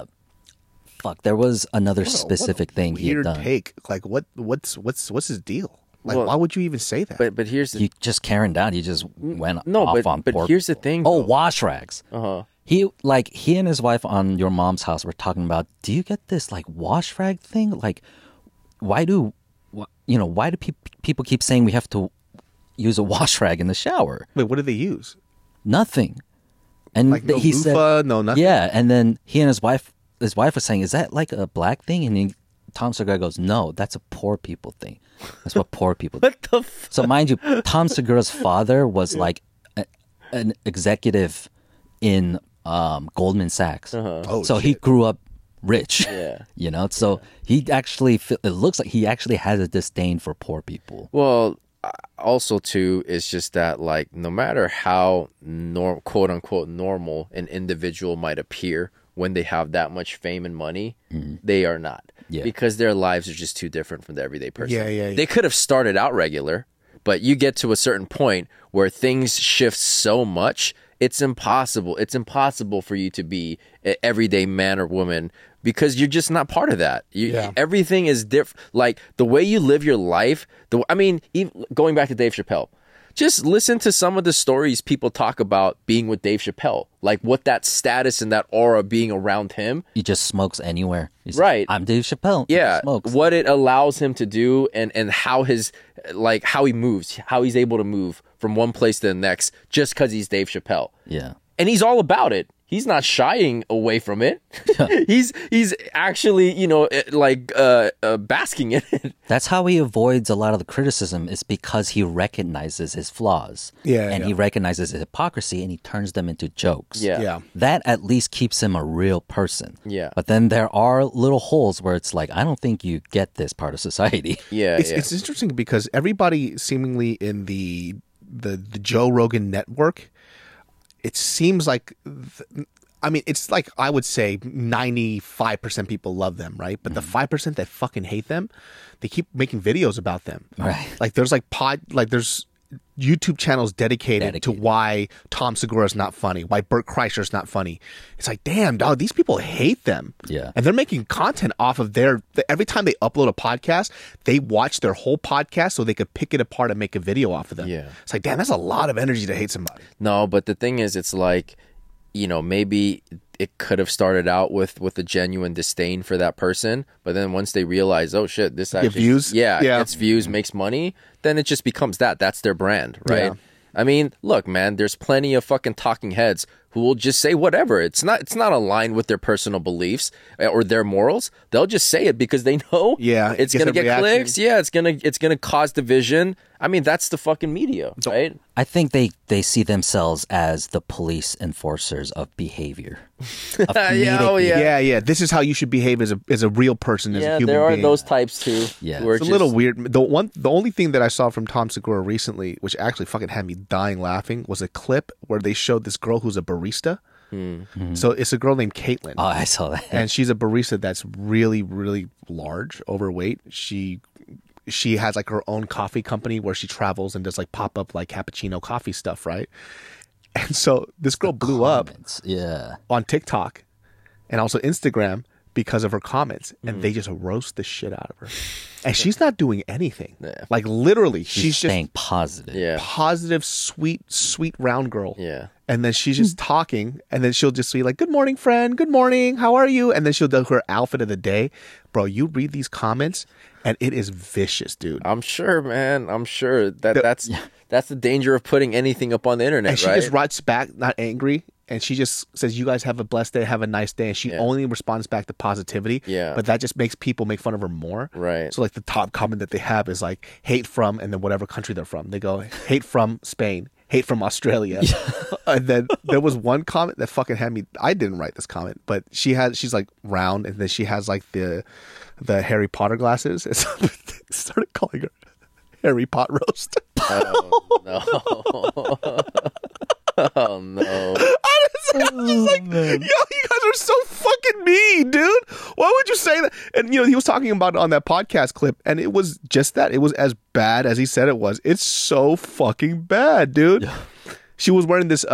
there was another specific thing he had done. Take. Like, what's his deal? Like, why would you even say that? But here's you just Karen down. He just went off on. But here's the thing. Oh, wash rags. He and his wife on Your Mom's House were talking about. Do you get this like wash rag thing? Like, why do people keep saying we have to use a wash rag in the shower? Wait, what do they use? Nothing. And like no he loofah, said, no nothing. Yeah, and then he and his wife was saying, "Is that like a black thing?" And Tom Segura goes, "No, that's a poor people thing. That's what poor people do." What the fuck? So mind you, Tom Segura's father was like an executive in Goldman Sachs. So he grew up rich. Yeah. So he actually, it looks like he actually has a disdain for poor people. Well, also too, it's just that like no matter how quote unquote normal an individual might appear when they have that much fame and money, they are not. Yeah. Because their lives are just too different from the everyday person. Yeah. They could have started out regular, but you get to a certain point where things shift so much, it's impossible. It's impossible for you to be an everyday man or woman because you're just not part of that. Everything is different. Like the way you live your life, even going back to Dave Chappelle, just listen to some of the stories people talk about being with Dave Chappelle, like what that status and that aura being around him. He just smokes anywhere. He's right. Like, I'm Dave Chappelle. Yeah. Smokes. What it allows him to do and how how he moves, how he's able to move from one place to the next just because he's Dave Chappelle. Yeah. And he's all about it. He's not shying away from it. He's actually, basking in it. That's how he avoids a lot of the criticism is because he recognizes his flaws. He recognizes his hypocrisy and he turns them into jokes. Yeah. That at least keeps him a real person. Yeah. But then there are little holes where it's like, I don't think you get this part of society. It's interesting because everybody seemingly in the Joe Rogan network, it seems like, it's like I would say 95% people love them, right? But the 5% that fucking hate them, they keep making videos about them. Right. Like there's there's YouTube channels dedicated to why Tom Segura is not funny, why Bert Kreischer is not funny. It's like, damn, dog, these people hate them. Yeah. And they're making content off of every time they upload a podcast, they watch their whole podcast so they could pick it apart and make a video off of them. Yeah. It's like, damn, that's a lot of energy to hate somebody. No, but the thing is, it's like, maybe it could have started out with a genuine disdain for that person, but then once they realize, oh shit, this actually views, gets views, makes money, then it just becomes that's their brand, right? Yeah. I mean, look, man, there's plenty of fucking talking heads who will just say whatever. It's not aligned with their personal beliefs or their morals. They'll just say it because they know it's gonna get clicks. Yeah, it's gonna cause division. I mean, that's the fucking media, right? I think they see themselves as the police enforcers of behavior. Yeah. This is how you should behave as a real person, as a human being. There are those types too. Yeah, it's a little weird. The only thing that I saw from Tom Segura recently, which actually fucking had me dying laughing, was a clip where they showed this girl who's a barista. Mm-hmm. So it's a girl named Caitlin. Oh, I saw that. And she's a barista that's really, really large, overweight. She has like her own coffee company where she travels and does like pop up like cappuccino coffee stuff, right? And so this girl blew up on TikTok and also Instagram because of her comments, and they just roast the shit out of her. And she's not doing anything. Like literally, she's staying just positive. Positive, sweet round girl. Yeah. And then she's just talking, and then she'll just be like, "Good morning, friend. Good morning. How are you?" And then she'll do her outfit of the day. Bro, you read these comments, and it is vicious, dude. I'm sure, man. I'm sure that's the danger of putting anything up on the internet, and she just writes back, not angry, and she just says, "You guys have a blessed day. Have a nice day." And she only responds back to positivity. Yeah. But that just makes people make fun of her more. Right. So like the top comment that they have is like hate from, and then whatever country they're from. They go hate from Spain, hate from Australia. And then there was one comment that fucking had me. I didn't write this comment, but she's like round, and then she has like the Harry Potter glasses. And so they started calling her Harry Pot Roast. Oh no. Oh no. I was just like, yo, you guys are so fucking mean, dude. Why would you say that? And he was talking about it on that podcast clip, and it was just that. It was as bad as he said it was. It's so fucking bad, dude. Yeah. She was wearing this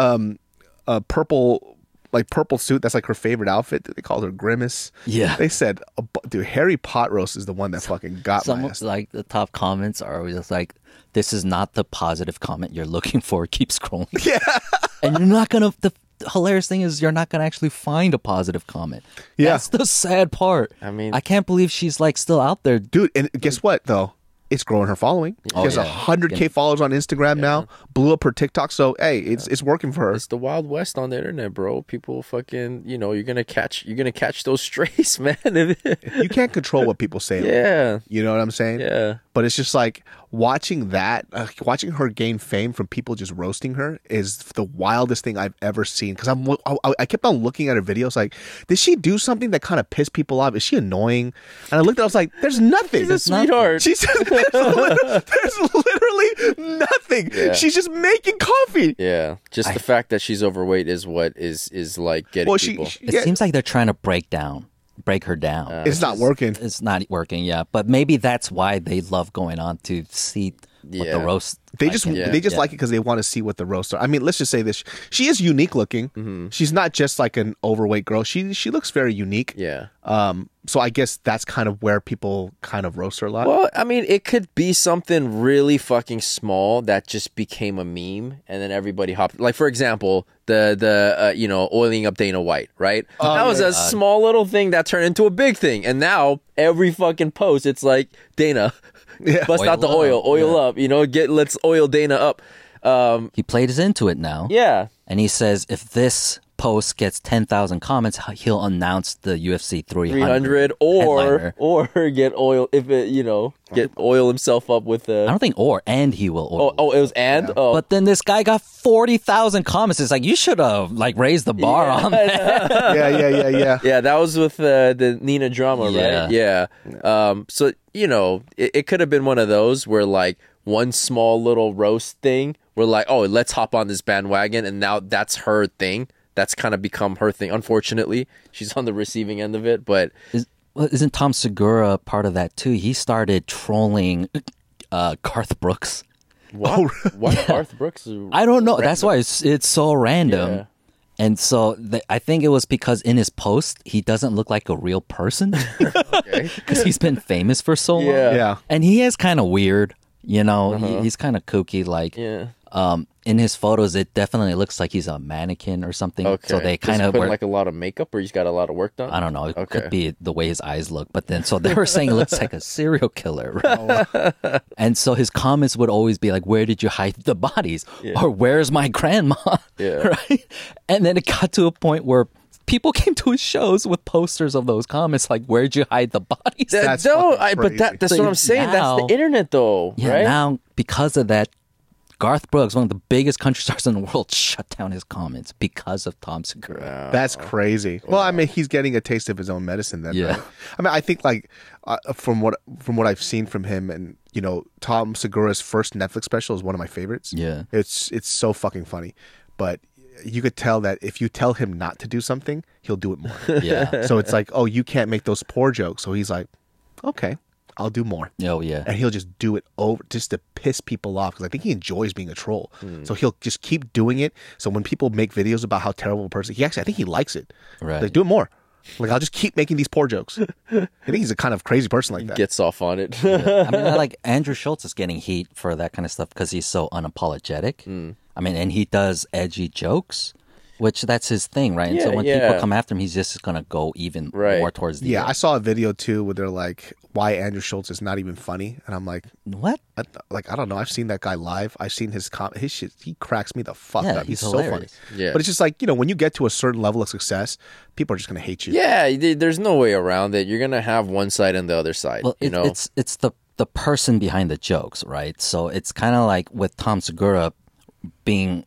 purple suit. That's like her favorite outfit. They called her Grimace. Yeah. They said, dude, Harry Pot Roast is the one that fucking got my ass. Like the top comments are always just like, this is not the positive comment you're looking for. Keep scrolling. Yeah. And you're not going to, the hilarious thing is you're not going to actually find a positive comment. Yeah. That's the sad part. I mean, I can't believe she's like still out there. Dude, and guess what though? It's growing her following. She has 100K followers on Instagram now. Blew up her TikTok. So hey, it's working for her. It's the Wild West on the internet, bro. People fucking, you're gonna catch those strays, man. You can't control what people say. Yeah, you know what I'm saying. Yeah, but it's just like watching that, watching her gain fame from people just roasting her is the wildest thing I've ever seen. Because I kept on looking at her videos, like, did she do something that kind of pissed people off? Is she annoying? And I looked at, I was like, there's nothing. She's a sweetheart. She's there's literally nothing. Yeah. She's just making coffee. Yeah, just the fact that she's overweight is what is like getting people. It seems like they're trying to break her down. It's not working. It's not working, yeah. But maybe that's why they love going on to see what the roast. They just like it because they want to see what the roasts are. I mean, let's just say this: she is unique looking. Mm-hmm. She's not just like an overweight girl. She looks very unique. Yeah. So I guess that's kind of where people kind of roast her a lot. Well, I mean, it could be something really fucking small that just became a meme, and then everybody hopped. Like, for example, the oiling up Dana White, right? That was a small little thing that turned into a big thing, and now every fucking post, it's like, Dana, bust out the oil up, let's oil Dana up. He played into it now. Yeah. And he says if this post gets 10,000 comments, he'll announce the UFC 300 or get oil if it get oil himself up with the. I don't think and he will oil. Oh, it was and. Yeah. Oh. But then this guy got 40,000 comments. It's like you should have like raised the bar on that. Yeah. Yeah, that was with the Nina drama, right? Yeah. So it could have been one of those where like one small little roast thing. We're like, oh, let's hop on this bandwagon, and now that's her thing. That's kind of become her thing. Unfortunately, she's on the receiving end of it. But isn't Tom Segura part of that too? He started trolling Garth Brooks. What? What Garth Brooks? I don't know. Random. That's why it's so random. Yeah. And so I think it was because in his post, he doesn't look like a real person. Because he's been famous for so long. Yeah. And he is kind of weird. He's kind of kooky. Like, in his photos, it definitely looks like he's a mannequin or something. Okay. So they kind of put like a lot of makeup, or he's got a lot of work done. I don't know. It could be the way his eyes look. But then, so they were saying it looks like a serial killer. Right? And so his comments would always be like, "Where did you hide the bodies?" Or "Where's my grandma?" Right? And then it got to a point where people came to his shows with posters of those comments, like, "Where'd you hide the bodies?" That's what I'm saying. That's the internet, though. Yeah. Right? Now, because of that, Garth Brooks, one of the biggest country stars in the world, shut down his comments because of Tom Segura. That's crazy. Well, I mean, he's getting a taste of his own medicine then. Yeah. Right? I mean, I think like from what I've seen from him, and Tom Segura's first Netflix special is one of my favorites. Yeah. It's so fucking funny, but you could tell that if you tell him not to do something, he'll do it more. Yeah. So it's like, oh, you can't make those poor jokes. So he's like, okay, I'll do more. Oh, yeah. And he'll just do it over just to piss people off, because I think he enjoys being a troll. So he'll just keep doing it. So when people make videos about how terrible a person, I think he likes it. Right. Like, do it more. Like, I'll just keep making these poor jokes. I think he's a kind of crazy person like that. Gets off on it. Yeah. I mean, like Andrew Schultz is getting heat for that kind of stuff because he's so unapologetic. I mean, and he does edgy jokes, which that's his thing, right? And so when people come after him, he's just going to go even more towards the end. I saw a video too where they're like, why Andrew Schultz is not even funny. And I'm like, what? I don't know. I've seen that guy live. I've seen his shit. He cracks me the fuck up. He's so funny. Yeah. But it's just like, when you get to a certain level of success, people are just going to hate you. Yeah, there's no way around it. You're going to have one side and the other side. Well, it's the person behind the jokes, right? So it's kind of like with Tom Segura, being,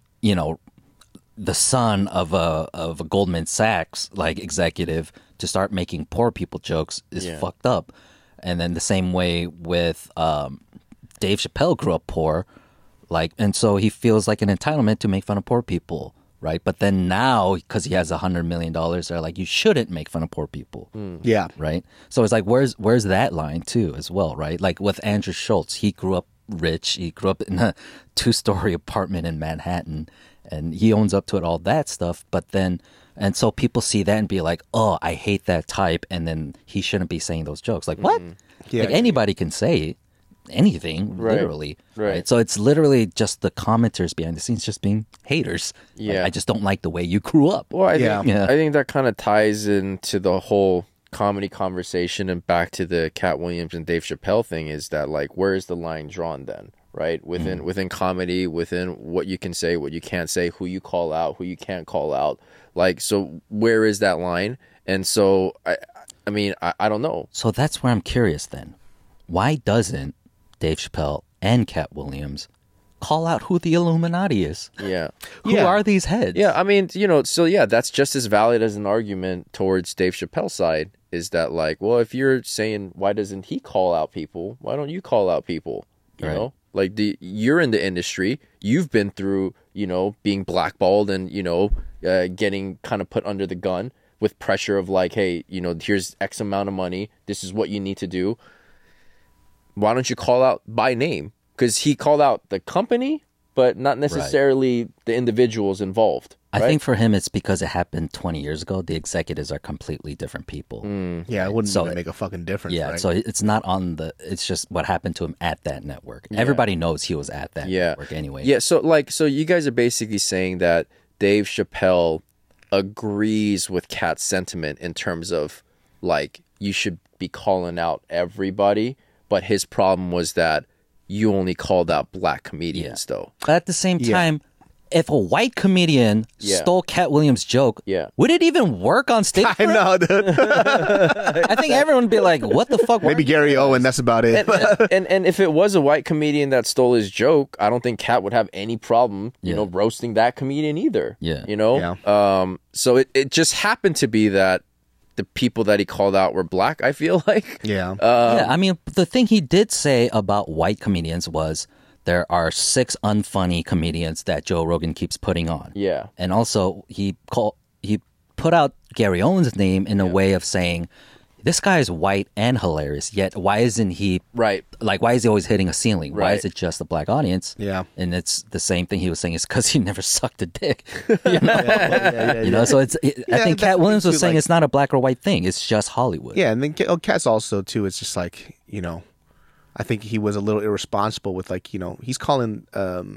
the son of a Goldman Sachs like executive to start making poor people jokes is fucked up. And then the same way with Dave Chappelle grew up poor, and so he feels like an entitlement to make fun of poor people, right? But then now, because he has $100 million, they're like, you shouldn't make fun of poor people. Yeah. Right? So it's like, where's that line too as well, right? Like with Andrew Schultz, he grew up rich. He grew up in a 2-story apartment in Manhattan, and he owns up to it, all that stuff. But then, and so people see that and be like, oh, I hate that type, and then he shouldn't be saying those jokes. Like, what? Yeah, anybody can say anything, literally. Right. So it's literally just the commenters behind the scenes just being haters. Yeah. Like, I just don't like the way you grew up. Well, I think that kind of ties into the whole comedy conversation and back to the Cat Williams and Dave Chappelle thing, is that like, where is the line drawn then? Right? Within comedy, within what you can say, what you can't say, who you call out, who you can't call out. Like, so where is that line? And so, I mean, I don't know. So that's where I'm curious then. Why doesn't Dave Chappelle and Cat Williams call out who the Illuminati is? Yeah. Who are these heads? Yeah, I mean, so yeah, that's just as valid as an argument towards Dave Chappelle's side, is that like, well, if you're saying, why doesn't he call out people? Why don't you call out people? You know? Like, you're in the industry. You've been through, being blackballed and, getting kind of put under the gun with pressure of like, hey, here's X amount of money. This is what you need to do. Why don't you call out by name? Because he called out the company, but not necessarily the individuals involved. I think for him, it's because it happened 20 years ago. The executives are completely different people. Yeah, it wouldn't even make a fucking difference. Yeah, right? so it's not it's just what happened to him at that network. Yeah. Everybody knows he was at that network anyway. Yeah, so you guys are basically saying that Dave Chappelle agrees with Cat's sentiment in terms of like, you should be calling out everybody, but his problem was that you only called out black comedians though. But at the same time, if a white comedian stole Cat Williams' joke, would it even work on stage? I know, dude. I think everyone would be like, what the fuck? Maybe Gary Owen, that's about it. And if it was a white comedian that stole his joke, I don't think Cat would have any problem, roasting that comedian either. So it just happened to be that the people that he called out were black, I feel like. Yeah. I mean, the thing he did say about white comedians was, there are 6 unfunny comedians that Joe Rogan keeps putting on. Yeah. And also, he put out Gary Owen's name in a way of saying, this guy is white and hilarious, yet why isn't he... Right. Like, why is he always hitting a ceiling? Right. Why is it just a black audience? Yeah. And it's the same thing he was saying, is because he never sucked a dick. You know? So I think Cat Williams was saying it's not a black or white thing. It's just Hollywood. Yeah, and then Cat's also, too, it's just like, I think he was a little irresponsible with like, he's calling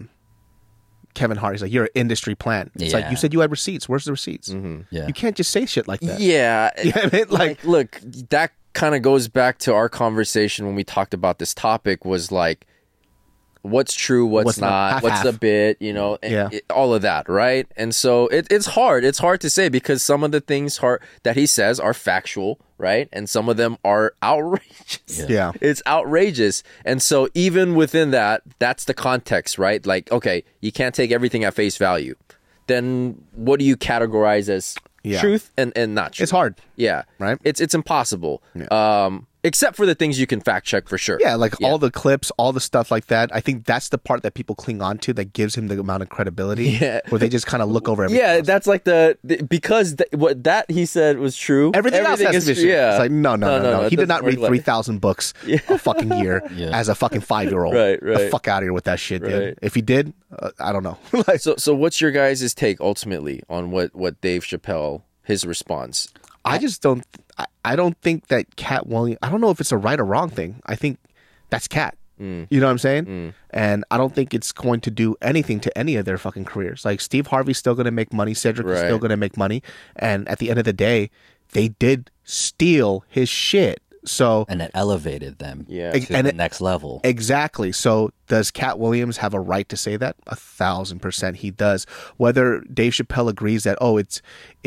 Kevin Hart. He's like, you're an industry plant. It's like, you said you had receipts. Where's the receipts? Yeah. You can't just say shit like that. Yeah. You know what I mean? Like, look, that kind of goes back to our conversation when we talked about this topic, was like, what's true, what's not, what's the bit, all of that, right? And so it's hard. It's hard to say because some of the things that he says are factual, right? And some of them are outrageous. Yeah. It's outrageous. And so even within that, that's the context, right? Like, okay, you can't take everything at face value. Then what do you categorize as truth and not truth? It's hard. Yeah. Right? It's impossible. Yeah. Except for the things you can fact check for sure. Yeah, like all the clips, all the stuff like that. I think that's the part that people cling on to that gives him the amount of credibility. Yeah. Where they just kind of look over everything. Yeah, that's like because what that he said was true. Everything else has to be true. Yeah. It's like, no. He did not read 3,000 books a fucking year as a fucking 5-year-old. Right. The fuck out of here with that shit, dude. If he did, I don't know. So what's your guys' take ultimately on what Dave Chappelle, his response? I just don't. I don't think that Cat Williams. I don't know if it's a right or wrong thing. I think that's Cat. You know what I'm saying? And I don't think it's going to do anything to any of their fucking careers. Like Steve Harvey's still going to make money. Cedric is still going to make money. And at the end of the day, they did steal his shit. So and it elevated them to the next level. Exactly. So does Cat Williams have a right to say that? 1,000% he does. Whether Dave Chappelle agrees that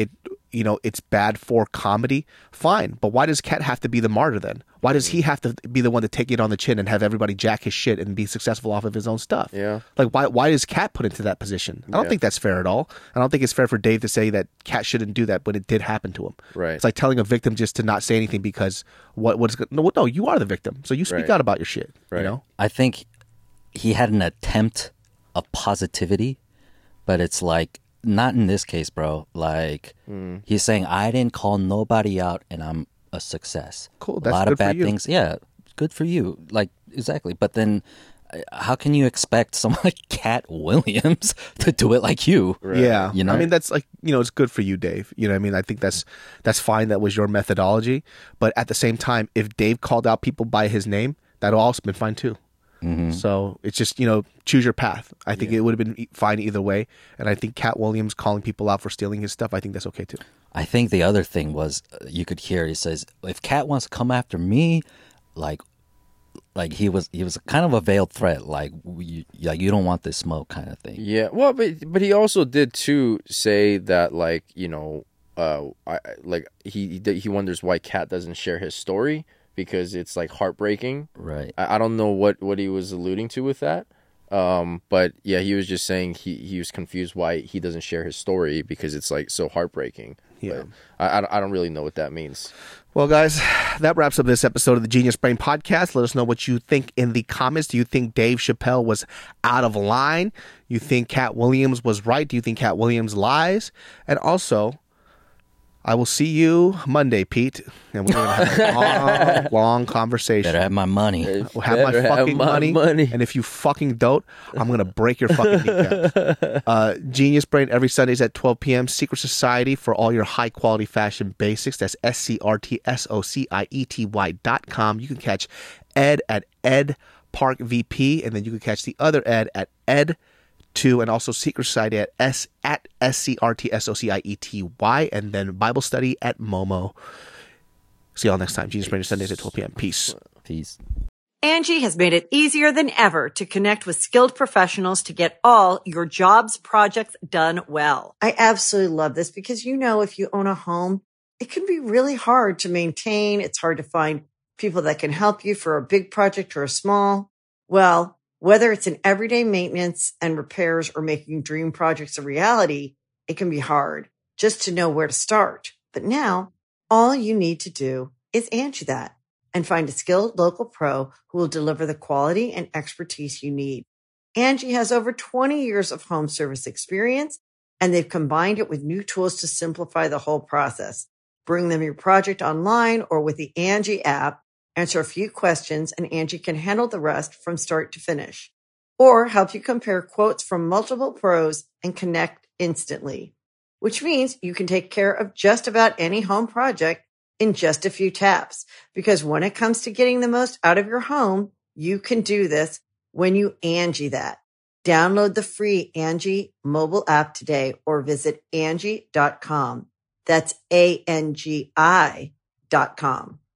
it's bad for comedy, fine. But why does Cat have to be the martyr then? Why does he have to be the one to take it on the chin and have everybody jack his shit and be successful off of his own stuff? Yeah. Like, why is Cat put into that position? I don't think that's fair at all. I don't think it's fair for Dave to say that Cat shouldn't do that when it did happen to him. Right. It's like telling a victim just to not say anything because no, you are the victim. So you speak out about your shit, I think he had an attempt of positivity, but it's like, not in this case, bro. Like, he's saying, I didn't call nobody out and I'm a success. Cool. That's a lot of bad things. Yeah, good for you. Like, exactly. But then how can you expect someone like Cat Williams to do it like you? Right. Yeah. I mean, that's like, it's good for you, Dave. You know what I mean? I think that's fine. That was your methodology. But at the same time, if Dave called out people by his name, that'd also been fine too. Mm-hmm. So it's just, choose your path. I think it would have been fine either way. And I think Cat Williams calling people out for stealing his stuff, I think that's okay too. I think the other thing was, you could hear, he says, if Cat wants to come after me, like he was kind of a veiled threat, like you don't want this smoke kind of thing. Yeah. Well, but he also did too say that, like, he wonders why Cat doesn't share his story, because it's like heartbreaking. Right. I don't know what he was alluding to with that. But yeah, he was just saying he was confused why he doesn't share his story, because it's like so heartbreaking. Yeah. But I don't really know what that means. Well, guys, that wraps up this episode of the Genius Brain Podcast. Let us know what you think in the comments. Do you think Dave Chappelle was out of line? You think Cat Williams was right? Do you think Cat Williams lies? And also, I will see you Monday, Pete, and we're going to have a long conversation. Better have my money. Have my fucking money. And if you fucking don't, I'm going to break your fucking kneecap. Genius Brain every Sundays at 12 p.m. Secret Society for all your high-quality fashion basics. That's SCRTSOCIETY.com. You can catch Ed at Ed Park VP, and then you can catch the other Ed at Ed and also Secret Society at SCRTSOCIETY, and then Bible study at Momo. See y'all next time. Genius Brain Sundays at 12 p.m. Peace. Angie has made it easier than ever to connect with skilled professionals to get all your jobs projects done well. I absolutely love this because, if you own a home, it can be really hard to maintain. It's hard to find people that can help you for a big project or a small. Well, whether it's in everyday maintenance and repairs or making dream projects a reality, it can be hard just to know where to start. But now, all you need to do is Angie that and find a skilled local pro who will deliver the quality and expertise you need. Angie has over 20 years of home service experience, and they've combined it with new tools to simplify the whole process. Bring them your project online or with the Angie app. Answer a few questions, and Angie can handle the rest from start to finish. Or help you compare quotes from multiple pros and connect instantly. Which means you can take care of just about any home project in just a few taps. Because when it comes to getting the most out of your home, you can do this when you Angie that. Download the free Angie mobile app today or visit Angie.com. That's ANGI.com.